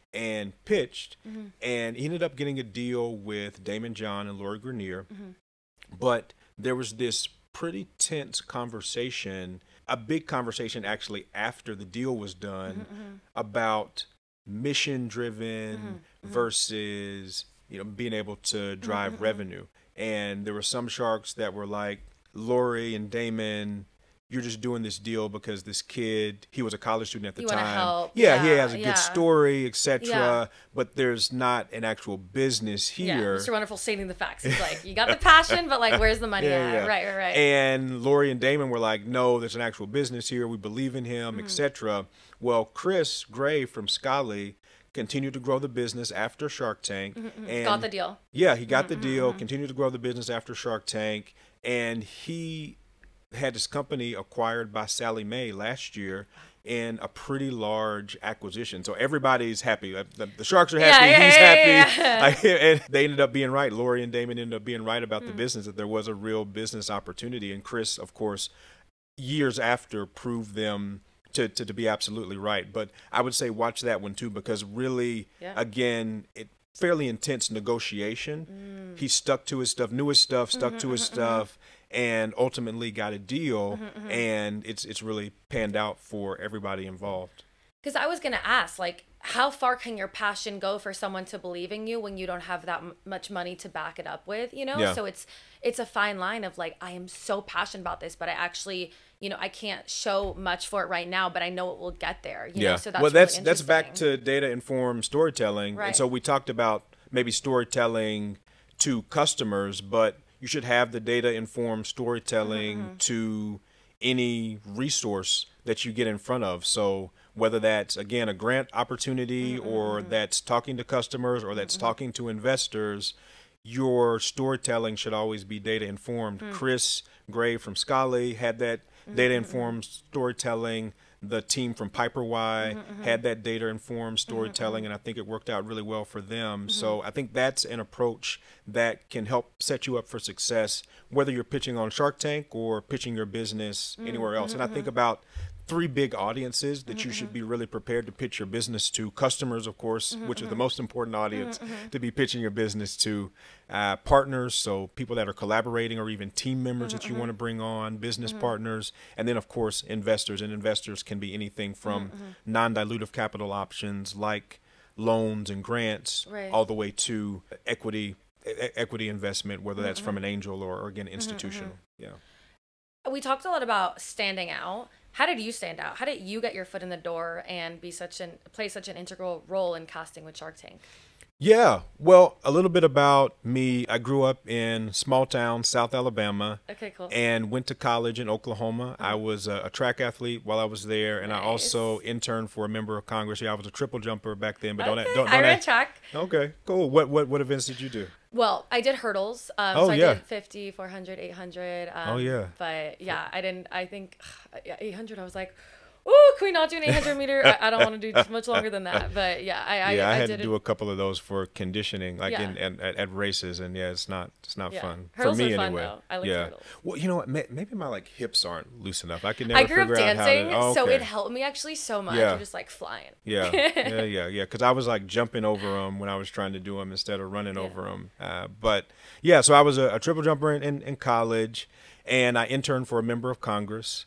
and pitched, mm-hmm. and he ended up getting a deal with Daymond John and Lori Grenier. Mm-hmm. But there was this pretty tense conversation, a big conversation actually after the deal was done, mm-hmm. about mission driven mm-hmm. versus, you know, being able to drive mm-hmm. revenue. And there were some sharks that were like, Lori and Daymond, you're just doing this deal because this kid, he was a college student at the you time. Want to help. Yeah, yeah, he has a yeah. good story, et cetera. Yeah. But there's not an actual business here. Yeah, Mister Wonderful stating the facts. It's like, you got the passion, but like, where's the money yeah, at? Yeah. Right, right, right. And Lori and Daymond were like, no, there's an actual business here. We believe in him, mm-hmm. et cetera. Well, Chris Gray from Scali continued to grow the business after Shark Tank. Mm-hmm. And got the deal. Yeah, he got mm-hmm. the deal, continued to grow the business after Shark Tank. And he had his company acquired by Sallie Mae last year in a pretty large acquisition. So everybody's happy. The, the sharks are happy. Yeah, yeah, he's yeah, happy. yeah, yeah. Like, and they ended up being right. Lori and Daymond ended up being right about mm. the business, that there was a real business opportunity. And Chris, of course, years after proved them to, to, to be absolutely right. But I would say watch that one too, because really, yeah. again, it fairly intense negotiation. Mm. He stuck to his stuff, knew his stuff, stuck mm-hmm, to his mm-hmm, stuff, and ultimately got a deal. Mm-hmm, mm-hmm. And it's it's really panned out for everybody involved. Because I was going to ask, like, how far can your passion go for someone to believe in you when you don't have that m- much money to back it up with, you know? Yeah. So it's it's a fine line of like, I am so passionate about this, but I actually, you know, I can't show much for it right now, but I know it will get there. You yeah. know? So that's well, that's really that's back to data-informed storytelling. Right. And so we talked about maybe storytelling to customers, but you should have the data-informed storytelling mm-hmm. to any resource that you get in front of. So whether that's, again, a grant opportunity mm-hmm. or that's talking to customers or that's mm-hmm. talking to investors, your storytelling should always be data-informed. Mm-hmm. Chris Gray from Scali had that mm-hmm. data-informed storytelling. The team from Piper Y mm-hmm. had that data-informed storytelling, mm-hmm. and I think it worked out really well for them. Mm-hmm. So I think that's an approach that can help set you up for success, whether you're pitching on Shark Tank or pitching your business mm-hmm. anywhere else. And I think about three big audiences that mm-hmm. you should be really prepared to pitch your business to. Customers, of course, mm-hmm. which is the most important audience mm-hmm. to be pitching your business to. Uh, partners, so people that are collaborating or even team members mm-hmm. that you want to bring on, business mm-hmm. partners, and then, of course, investors. And investors can be anything from mm-hmm. non-dilutive capital options like loans and grants right. all the way to equity e- equity investment, whether that's mm-hmm. from an angel or, or again, institutional. Mm-hmm. Yeah. We talked a lot about standing out. How did you stand out? How did you get your foot in the door and be such an play such an integral role in casting with Shark Tank? Yeah, well, a little bit about me. I grew up in small town, South Alabama. Okay, cool. And went to college in Oklahoma. Mm-hmm. I was a, a track athlete while I was there, and nice. I also interned for a member of Congress. Yeah, I was a triple jumper back then, but okay. don't don't, don't I ran ask. track. Okay, cool. What what what events did you do? Well, I did hurdles. Um, oh, so I yeah. did fifty, four hundred, eight hundred. Um, oh, yeah. But yeah, I didn't, I think eight hundred, I was like, ooh, can we not do an eight hundred meter? I, I don't want to do much longer than that. But yeah, I, I, yeah, I, I had did to do a couple of those for conditioning, like yeah. in, in at, at races, and yeah, it's not it's not yeah. fun Hurdles for me are fun, anyway. Though. I like yeah. hurdles. Well, you know what? Maybe my like hips aren't loose enough. I can never. I grew figure up dancing, out how to, oh, okay. so it helped me actually so much. Yeah. I'm just like flying. Yeah, yeah, yeah, yeah. Because I was like jumping over them when I was trying to do them instead of running yeah. over them. Uh, but yeah, so I was a, a triple jumper in, in, in college, and I interned for a member of Congress.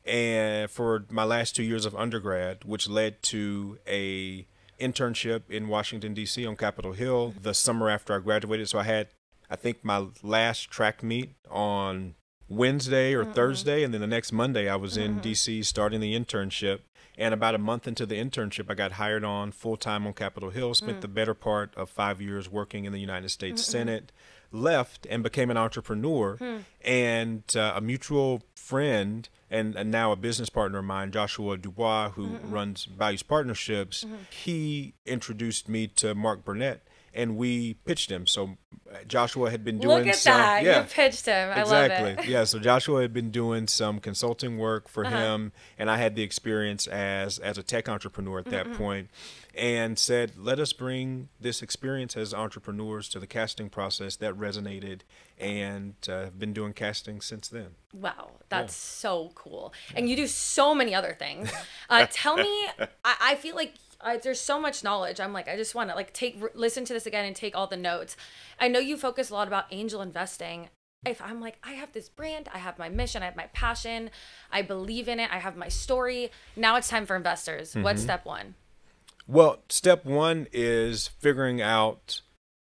And for my last two years of undergrad, which led to a internship in Washington, D C on Capitol Hill the summer after I graduated. So I had, I think, my last track meet on Wednesday or mm-hmm. Thursday. And then the next Monday I was in mm-hmm. D C starting the internship. And about a month into the internship, I got hired on full-time on Capitol Hill, spent mm. the better part of five years working in the United States Mm-mm. Senate, left and became an entrepreneur. Mm. And uh, a mutual friend and, and now a business partner of mine, Joshua Dubois, who Mm-mm. runs Values Partnerships, mm-hmm. he introduced me to Mark Burnett. And we pitched him. So Joshua had been doing Look at some, that. Yeah, you pitched him. I exactly. love it. Yeah. So Joshua had been doing some consulting work for uh-huh. him. And I had the experience as, as a tech entrepreneur at that mm-hmm. point, and said, let us bring this experience as entrepreneurs to the casting process. That resonated, and uh, have been doing casting since then. Wow. That's yeah. so cool. And you do so many other things. Uh, tell me, I, I feel like I, there's so much knowledge. I'm like, I just want to like take, listen to this again and take all the notes. I know you focus a lot about angel investing. If I'm like, I have this brand, I have my mission, I have my passion, I believe in it, I have my story. Now it's time for investors. Mm-hmm. What's step one? Well, step one is figuring out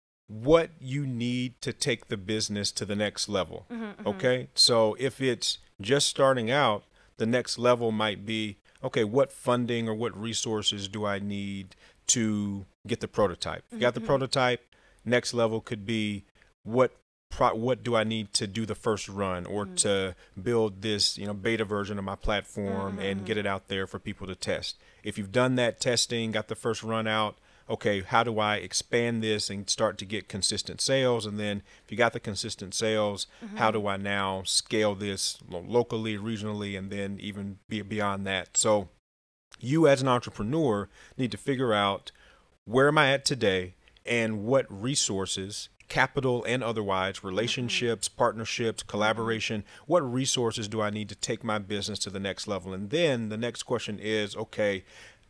what you need to take the business to the next level. Mm-hmm, mm-hmm. Okay. So if it's just starting out, the next level might be, okay, what funding or what resources do I need to get the prototype? Mm-hmm. Got the prototype. Next level could be what Pro, what do I need to do the first run or mm-hmm. to build this, you know, beta version of my platform mm-hmm. and get it out there for people to test. If you've done that testing, got the first run out, okay, how do I expand this and start to get consistent sales? And then if you got the consistent sales, mm-hmm. how do I now scale this locally, regionally, and then even be beyond that? So you as an entrepreneur need to figure out where am I at today and what resources, capital and otherwise, relationships, mm-hmm. partnerships, collaboration, what resources do I need to take my business to the next level? And then the next question is, okay,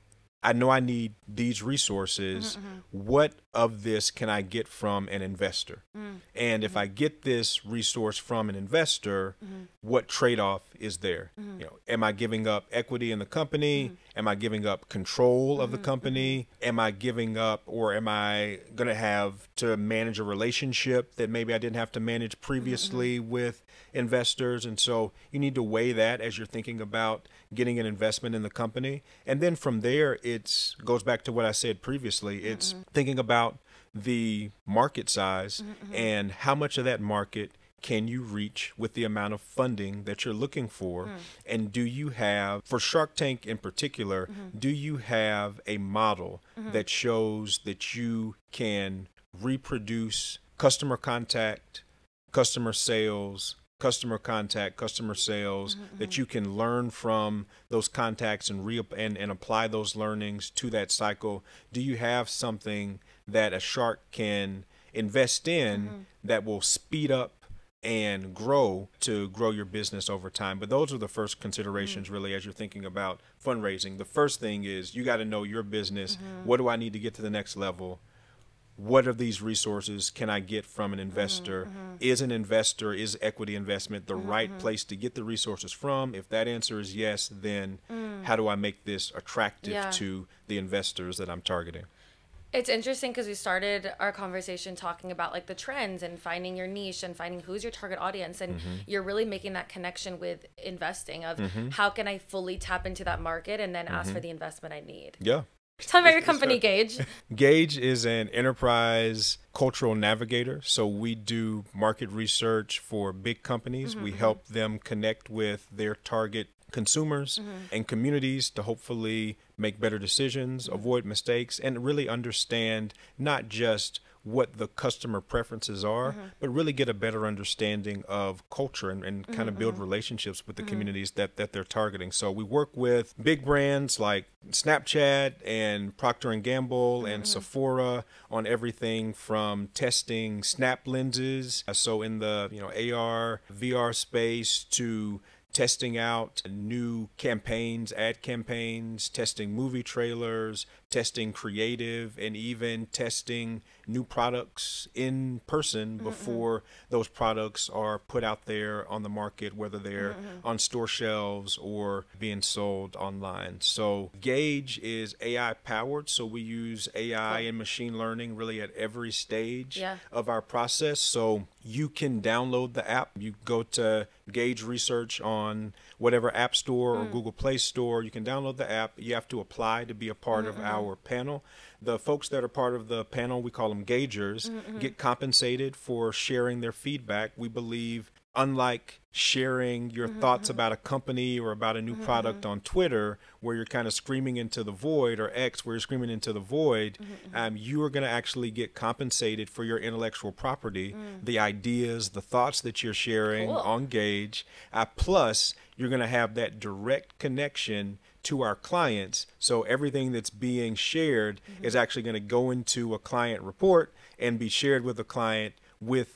I know I need these resources. Mm-hmm. What of this can I get from an investor? Mm-hmm. And if I get this resource from an investor, mm-hmm. what trade-off is there? Mm-hmm. You know, am I giving up equity in the company? Mm-hmm. Am I giving up control mm-hmm. of the company? Mm-hmm. Am I giving up, or am I going to have to manage a relationship that maybe I didn't have to manage previously mm-hmm. with investors? And so you need to weigh that as you're thinking about getting an investment in the company. And then from there, it goes back to what I said previously. It's mm-hmm. thinking about the market size mm-hmm. and how much of that market can you reach with the amount of funding that you're looking for? Mm. And do you have, for Shark Tank in particular, mm-hmm. do you have a model mm-hmm. that shows that you can reproduce customer contact, customer sales, customer contact, customer sales, mm-hmm. that you can learn from those contacts and, re- and and apply those learnings to that cycle? Do you have something that a shark can invest in mm-hmm. that will speed up and grow to grow your business over time? But those are the first considerations mm-hmm. really as you're thinking about fundraising. The first thing is you got to know your business. Mm-hmm. What do I need to get to the next level? What of these resources can I get from an investor? Mm-hmm. Is an investor, is equity investment the mm-hmm. right place to get the resources from? If that answer is yes, then mm. how do I make this attractive yeah. to the investors that I'm targeting? It's interesting because we started our conversation talking about like the trends and finding your niche and finding who's your target audience. And mm-hmm. you're really making that connection with investing of mm-hmm. how can I fully tap into that market and then mm-hmm. ask for the investment I need. Yeah. Tell me about your company, Gage. Gage is an enterprise cultural navigator. So we do market research for big companies. Mm-hmm, we help them connect with their target consumers mm-hmm. and communities to hopefully make better decisions, mm-hmm. avoid mistakes, and really understand not just what the customer preferences are, mm-hmm. but really get a better understanding of culture and, and mm-hmm. kind of build relationships with the mm-hmm. communities that, that they're targeting. So we work with big brands like Snapchat and Procter and Gamble mm-hmm. and Sephora on everything from testing Snap lenses, so in the you know A R, V R space, to testing out new campaigns, ad campaigns, testing movie trailers, testing creative, and even testing new products in person mm-hmm. before those products are put out there on the market, whether they're mm-hmm. on store shelves or being sold online. So Gage is A I powered, so we use A I cool. and machine learning really at every stage yeah. of our process. So you can download the app. You go to Gage Research on whatever app store or mm. Google Play Store. You can download the app. You have to apply to be a part mm-hmm. of our panel. The folks that are part of the panel, we call them Gagers, mm-hmm. get compensated for sharing their feedback. We believe, unlike sharing your mm-hmm. thoughts about a company or about a new mm-hmm. product on Twitter, where you're kind of screaming into the void, or X, where you're screaming into the void, mm-hmm. um, you are going to actually get compensated for your intellectual property, mm. the ideas, the thoughts that you're sharing cool. on Gage. Uh, plus, you're going to have that direct connection to our clients. So everything that's being shared mm-hmm. is actually going to go into a client report and be shared with the client with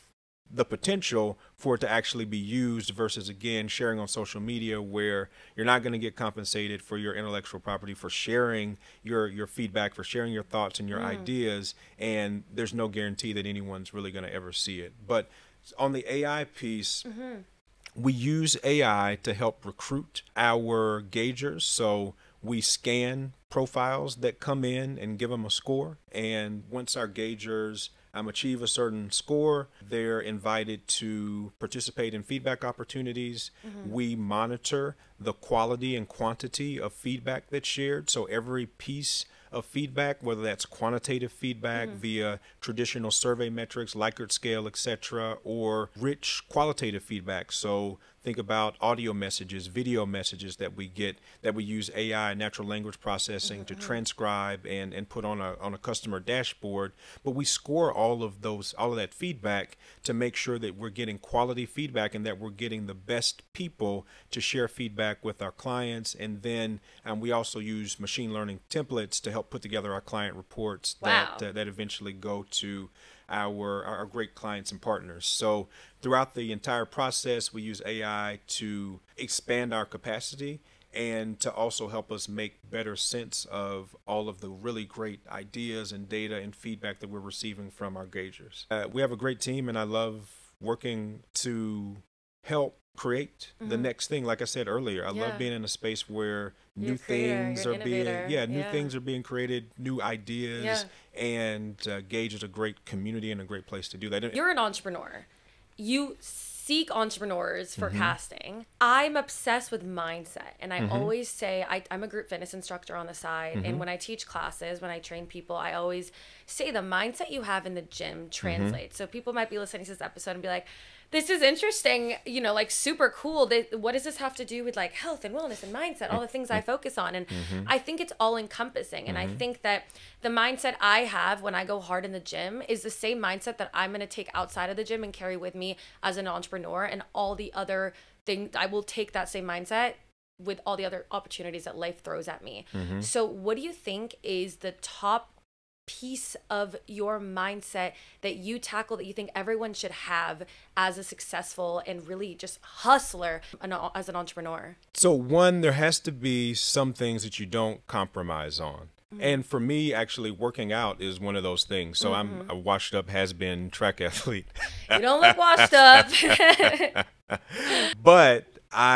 the potential for it to actually be used versus, again, sharing on social media where you're not going to get compensated for your intellectual property, for sharing your your feedback, for sharing your thoughts and your mm. ideas, and there's no guarantee that anyone's really going to ever see it. But on the A I piece, mm-hmm. we use A I to help recruit our gaugers. So we scan profiles that come in and give them a score, and once our gaugers Um, achieve a certain score, they're invited to participate in feedback opportunities. Mm-hmm. We monitor the quality and quantity of feedback that's shared. So every piece of feedback, whether that's quantitative feedback mm-hmm. via traditional survey metrics, Likert scale, et cetera, or rich qualitative feedback. So think about audio messages, video messages that we get, that we use A I, natural language processing, mm-hmm. to transcribe and, and put on a on a customer dashboard. But we score all of those, all of that feedback to make sure that we're getting quality feedback and that we're getting the best people to share feedback with our clients. And then um, we also use machine learning templates to help put together our client reports wow. that uh, that eventually go to our our great clients and partners. So throughout the entire process, we use A I to expand our capacity and to also help us make better sense of all of the really great ideas and data and feedback that we're receiving from our gaugers. Uh, we have a great team, and I love working to help create mm-hmm. the next thing. Like I said earlier, I yeah. love being in a space where you're new things are being, yeah, new yeah. things are being created, new ideas, yeah. and uh, Gauge is a great community and a great place to do that. You're an entrepreneur. You seek entrepreneurs for mm-hmm. casting. I'm obsessed with mindset, and I mm-hmm. always say I, I'm a group fitness instructor on the side, mm-hmm. and when I teach classes, when I train people, I always say the mindset you have in the gym translates. Mm-hmm. So people might be listening to this episode and be like, this is interesting, you know, like super cool. They, what does this have to do with like health and wellness and mindset, all the things I focus on? And mm-hmm. I think it's all encompassing. And mm-hmm. I think that the mindset I have when I go hard in the gym is the same mindset that I'm going to take outside of the gym and carry with me as an entrepreneur, and all the other things. I will take that same mindset with all the other opportunities that life throws at me. Mm-hmm. So what do you think is the top piece of your mindset that you tackle that you think everyone should have as a successful and really just hustler as an entrepreneur? So one, there has to be some things that you don't compromise on. Mm-hmm. And for me, actually, working out is one of those things. So mm-hmm. I'm a washed up, has been track athlete. You don't look washed up. But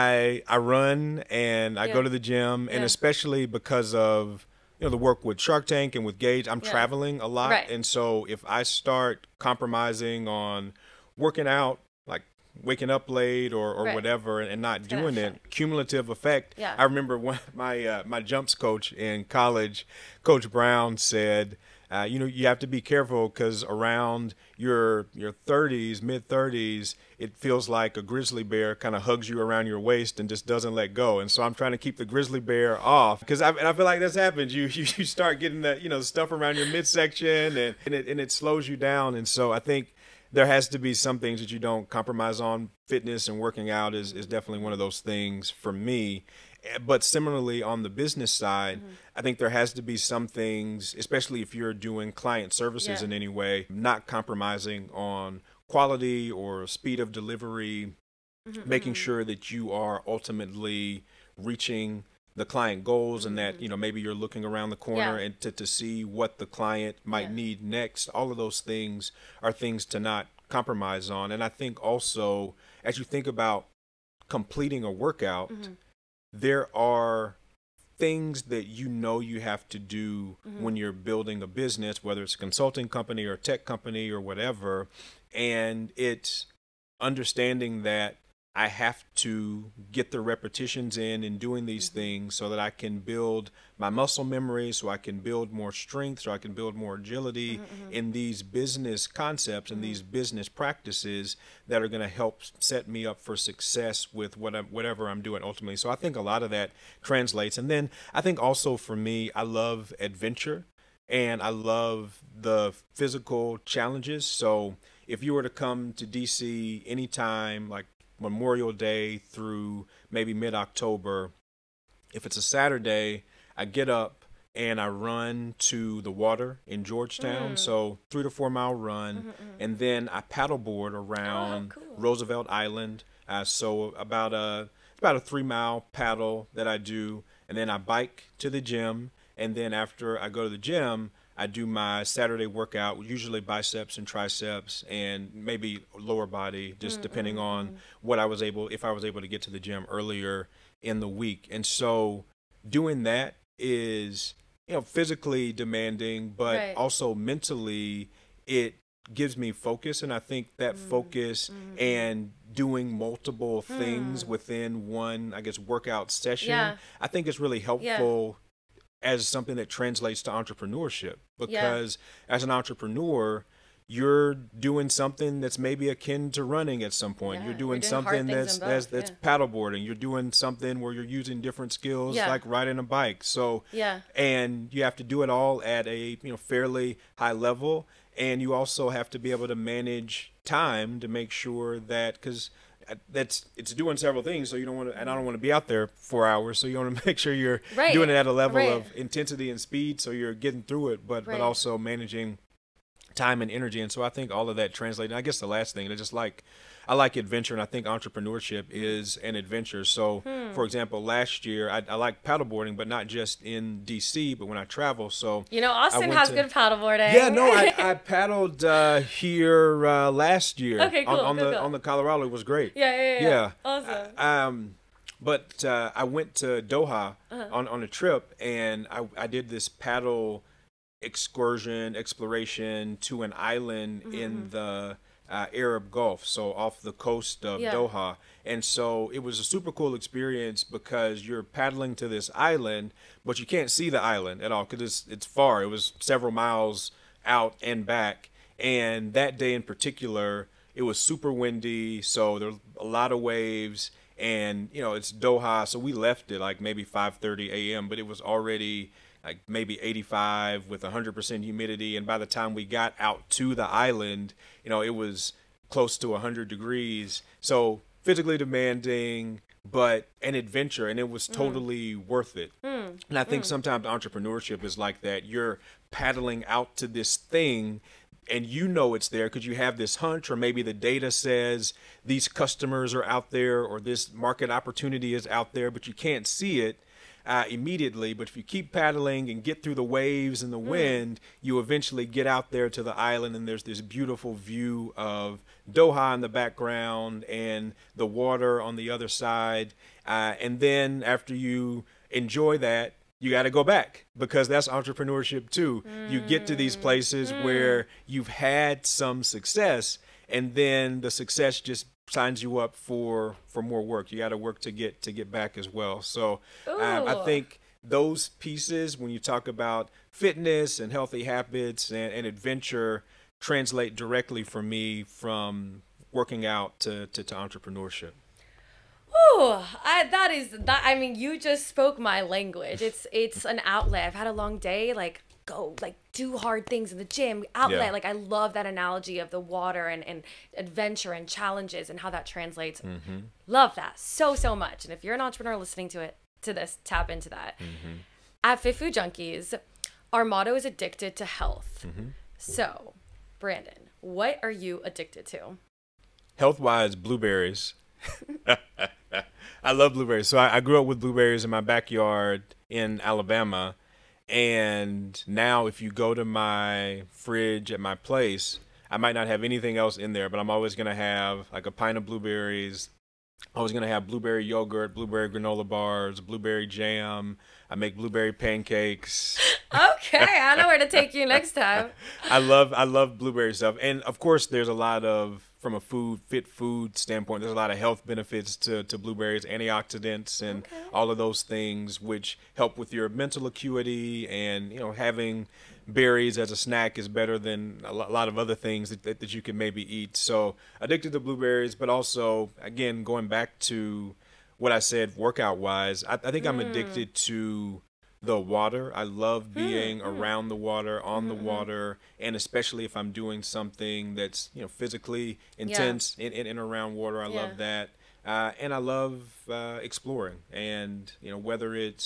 I I run and I yeah. go to the gym, and yeah. especially because of you know, the work with Shark Tank and with Gauge, I'm yeah. traveling a lot. Right. And so if I start compromising on working out, like waking up late or, or right. whatever, and, and not it's doing it, cumulative effect. Yeah. I remember when my, uh, my jumps coach in college, Coach Brown, said, uh, you know, you have to be careful because around your your thirties, mid thirties, it feels like a grizzly bear kind of hugs you around your waist and just doesn't let go. And so I'm trying to keep the grizzly bear off because I, and I feel like this happens. You, you you start getting the you know stuff around your midsection and and it and it slows you down. And so I think there has to be some things that you don't compromise on. Fitness and working out is is definitely one of those things for me. But similarly, on the business side, mm-hmm. I think there has to be some things, especially if you're doing client services yeah. in any way, not compromising on quality or speed of delivery, mm-hmm. making sure that you are ultimately reaching the client goals mm-hmm. and that, you know, maybe you're looking around the corner yeah. and to, to see what the client might yeah. need next. All of those things are things to not compromise on. And I think also, as you think about completing a workout, mm-hmm. there are things that you know you have to do mm-hmm. when you're building a business, whether it's a consulting company or a tech company or whatever. And it's understanding that I have to get the repetitions in in doing these mm-hmm. things so that I can build my muscle memory, so I can build more strength, so I can build more agility mm-hmm. in these business concepts and mm-hmm. these business practices that are going to help set me up for success with what I'm, whatever I'm doing ultimately. So I think a lot of that translates. And then I think also for me, I love adventure and I love the physical challenges. So if you were to come to D C anytime, like Memorial Day through maybe mid-October, if it's a Saturday, I get up and I run to the water in Georgetown. Mm. So three to four mile run. Mm-hmm, mm-hmm. And then I paddleboard around oh, cool. Roosevelt Island. Uh, so about a, about a three mile paddle that I do. And then I bike to the gym. And then after I go to the gym, I do my Saturday workout, usually biceps and triceps and maybe lower body, just mm-hmm. depending on what I was able, if I was able to get to the gym earlier in the week. And so doing that is, you know, physically demanding, but right. also mentally it gives me focus. And I think that mm-hmm. focus mm-hmm. and doing multiple mm. things within one, I guess, workout session, yeah. I think it's really helpful yeah. as something that translates to entrepreneurship, because yeah. as an entrepreneur, you're doing something that's maybe akin to running at some point. Yeah, you're doing, doing something that's that's, that's yeah. paddleboarding. You're doing something where you're using different skills, yeah. like riding a bike. So yeah, and you have to do it all at a you know fairly high level, and you also have to be able to manage time to make sure that because. That's it's doing several things, so you don't want to, and I don't want to be out there four hours. So you want to make sure you're right. doing it at a level right. of intensity and speed, so you're getting through it, but right. but also managing time and energy. And so I think all of that translates. I guess the last thing, I just like I like adventure, and I think entrepreneurship is an adventure. So, hmm. for example, last year I, I like paddleboarding, but not just in D C, but when I travel. So you know, Austin has to, good paddleboarding. Yeah, no, I, I paddled uh, here uh, last year. Okay, cool. On, on cool, the cool. on the Colorado, it was great. Yeah, yeah, yeah. yeah. Awesome. I, um, but uh, I went to Doha uh-huh. on on a trip, and I I did this paddle excursion exploration to an island mm-hmm. in the Uh, Arab Gulf, so off the coast of yeah. Doha. And so it was a super cool experience because you're paddling to this island, but you can't see the island at all because it's, it's far. It was several miles out and back. And that day in particular, it was super windy, so there were a lot of waves. And, you know, it's Doha, so we left it like maybe five thirty a.m., but it was already like maybe eighty-five with one hundred percent humidity. And by the time we got out to the island, you know, it was close to one hundred degrees. So physically demanding, but an adventure. And it was totally mm. worth it. Mm. And I think mm. sometimes entrepreneurship is like that. You're paddling out to this thing and you know it's there because you have this hunch, or maybe the data says these customers are out there or this market opportunity is out there, but you can't see it. Uh, immediately, but if you keep paddling and get through the waves and the mm. wind, you eventually get out there to the island, and there's this beautiful view of Doha in the background and the water on the other side. Uh, and then after you enjoy that, you got to go back, because that's entrepreneurship too. Mm. You get to these places mm. where you've had some success, and then the success just signs you up for for more work. You got to work to get to get back as well. So um, I think those pieces, when you talk about fitness and healthy habits and, and adventure, translate directly for me from working out to to, to entrepreneurship. Ooh, I, that is that. I mean, you just spoke my language. It's it's an outlet. I've had a long day. Like, go like do hard things in the gym, outlet. Yeah. Like, I love that analogy of the water and, and adventure and challenges and how that translates. Mm-hmm. Love that so, so much. And if you're an entrepreneur listening to it, to this, tap into that. Mm-hmm. At Fit Food Junkies, our motto is addicted to health. Mm-hmm. So, Brandon, what are you addicted to? Health-wise, blueberries. I love blueberries. So I, I grew up with blueberries in my backyard in Alabama. And now if you go to my fridge at my place, I might not have anything else in there, but I'm always going to have like a pint of blueberries. I was going to have blueberry yogurt, blueberry granola bars, blueberry jam. I make blueberry pancakes. Okay, I know where to take you next time. I love I love blueberry stuff. And of course, there's a lot of, from a food, fit food standpoint, there's a lot of health benefits to, to blueberries, antioxidants, and okay. all of those things, which help with your mental acuity. And, you know, having berries as a snack is better than a lot of other things that, that, that you can maybe eat. So addicted to blueberries, but also, again, going back to what I said workout wise, I, I think mm. I'm addicted to the water. I love being mm, around the water, on mm-hmm. the water, and especially if I'm doing something that's, you know, physically intense yeah. in, in and around water. I yeah. love that. Uh, and I love uh, exploring. And, you know, whether it's, you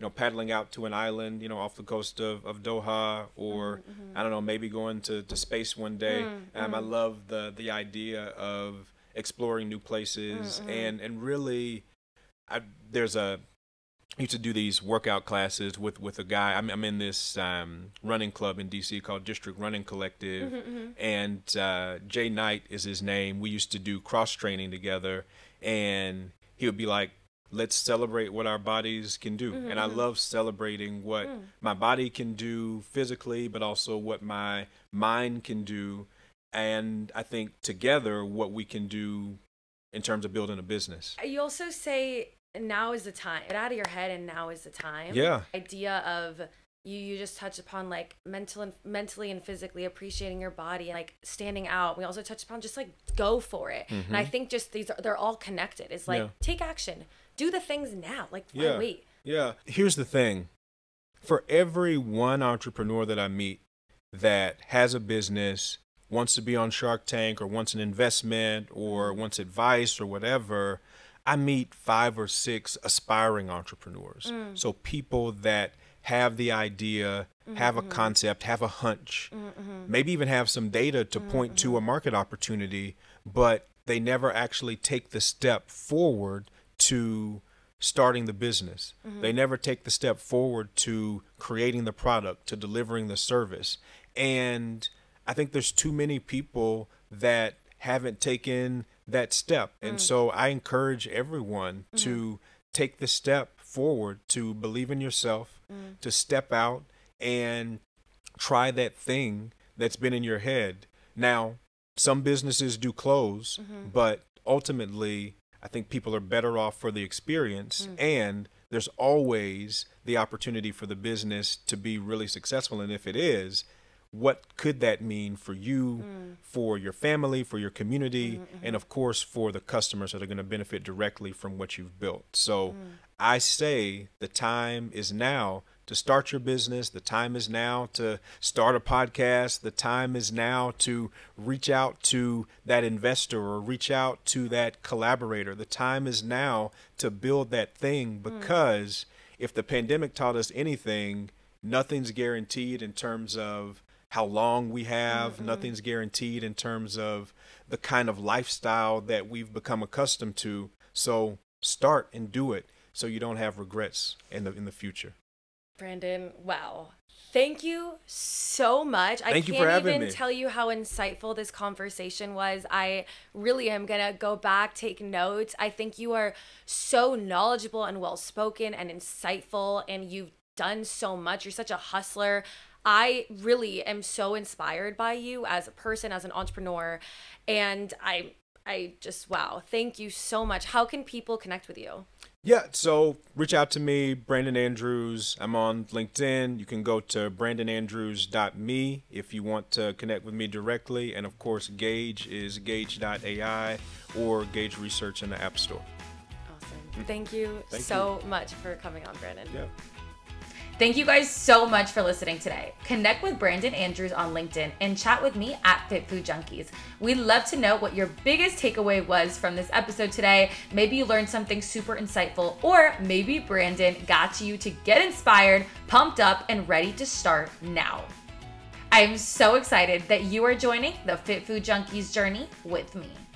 know, paddling out to an island, you know, off the coast of, of Doha, or mm-hmm. I don't know, maybe going to, to space one day. Mm-hmm. Um, I love the the idea of exploring new places mm-hmm. and and really, I, there's a I used to do these workout classes with, with a guy. I'm, I'm in this um, running club in D C called District Running Collective, mm-hmm, mm-hmm. and uh, Jay Knight is his name. We used to do cross training together, and he would be like, let's celebrate what our bodies can do. Mm-hmm. And I love celebrating what mm. my body can do physically, but also what my mind can do. And I think together what we can do in terms of building a business. You also say now is the time. Get out of your head and now is the time. Yeah. Idea of you you just touch upon like mental and mentally and physically appreciating your body, like standing out. We also touch upon just like go for it. Mm-hmm. And I think just these are, they're all connected. It's like yeah. take action. Do the things now. Like, yeah. wait. Yeah. Here's the thing. For every one entrepreneur that I meet that has a business, wants to be on Shark Tank or wants an investment or wants advice or whatever, I meet five or six aspiring entrepreneurs. Mm. So people that have the idea, mm-hmm, have a mm-hmm. concept, have a hunch, mm-hmm. maybe even have some data to mm-hmm. point to a market opportunity, but they never actually take the step forward to starting the business. Mm-hmm. They never take the step forward to creating the product, to delivering the service. And I think there's too many people that haven't taken that step. And mm. so I encourage everyone mm-hmm. to take the step forward, to believe in yourself, mm. to step out and try that thing that's been in your head. Now, some businesses do close, mm-hmm. but ultimately, I think people are better off for the experience, mm. and there's always the opportunity for the business to be really successful. And if it is, what could that mean for you, mm. for your family, for your community, mm-hmm. and of course for the customers that are going to benefit directly from what you've built? So mm. I say the time is now to start your business. The time is now to start a podcast. The time is now to reach out to that investor or reach out to that collaborator. The time is now to build that thing, because mm. if the pandemic taught us anything, nothing's guaranteed in terms of how long we have. Mm-hmm. Nothing's guaranteed in terms of the kind of lifestyle that we've become accustomed to. So start and do it so you don't have regrets in the in the future. Brandon, wow. Thank you so much. Thank I you for can't having even me. tell you how insightful this conversation was. I really am going to go back, take notes. I think you are so knowledgeable and well-spoken and insightful, and you've done so much. You're such a hustler. I really am so inspired by you as a person, as an entrepreneur, and I I just, wow. Thank you so much. How can people connect with you? Yeah, so reach out to me, Brandon Andrews. I'm on LinkedIn. You can go to brandon andrews dot me if you want to connect with me directly. And of course, Gage is gage dot A I or Gage Research in the App Store. Awesome. Thank you Thank so you. much for coming on, Brandon. Yeah. Thank you guys so much for listening today. Connect with Brandon Andrews on LinkedIn and chat with me at Fit Food Junkies. We'd love to know what your biggest takeaway was from this episode today. Maybe you learned something super insightful, or maybe Brandon got you to get inspired, pumped up, and ready to start now. I am so excited that you are joining the Fit Food Junkies journey with me.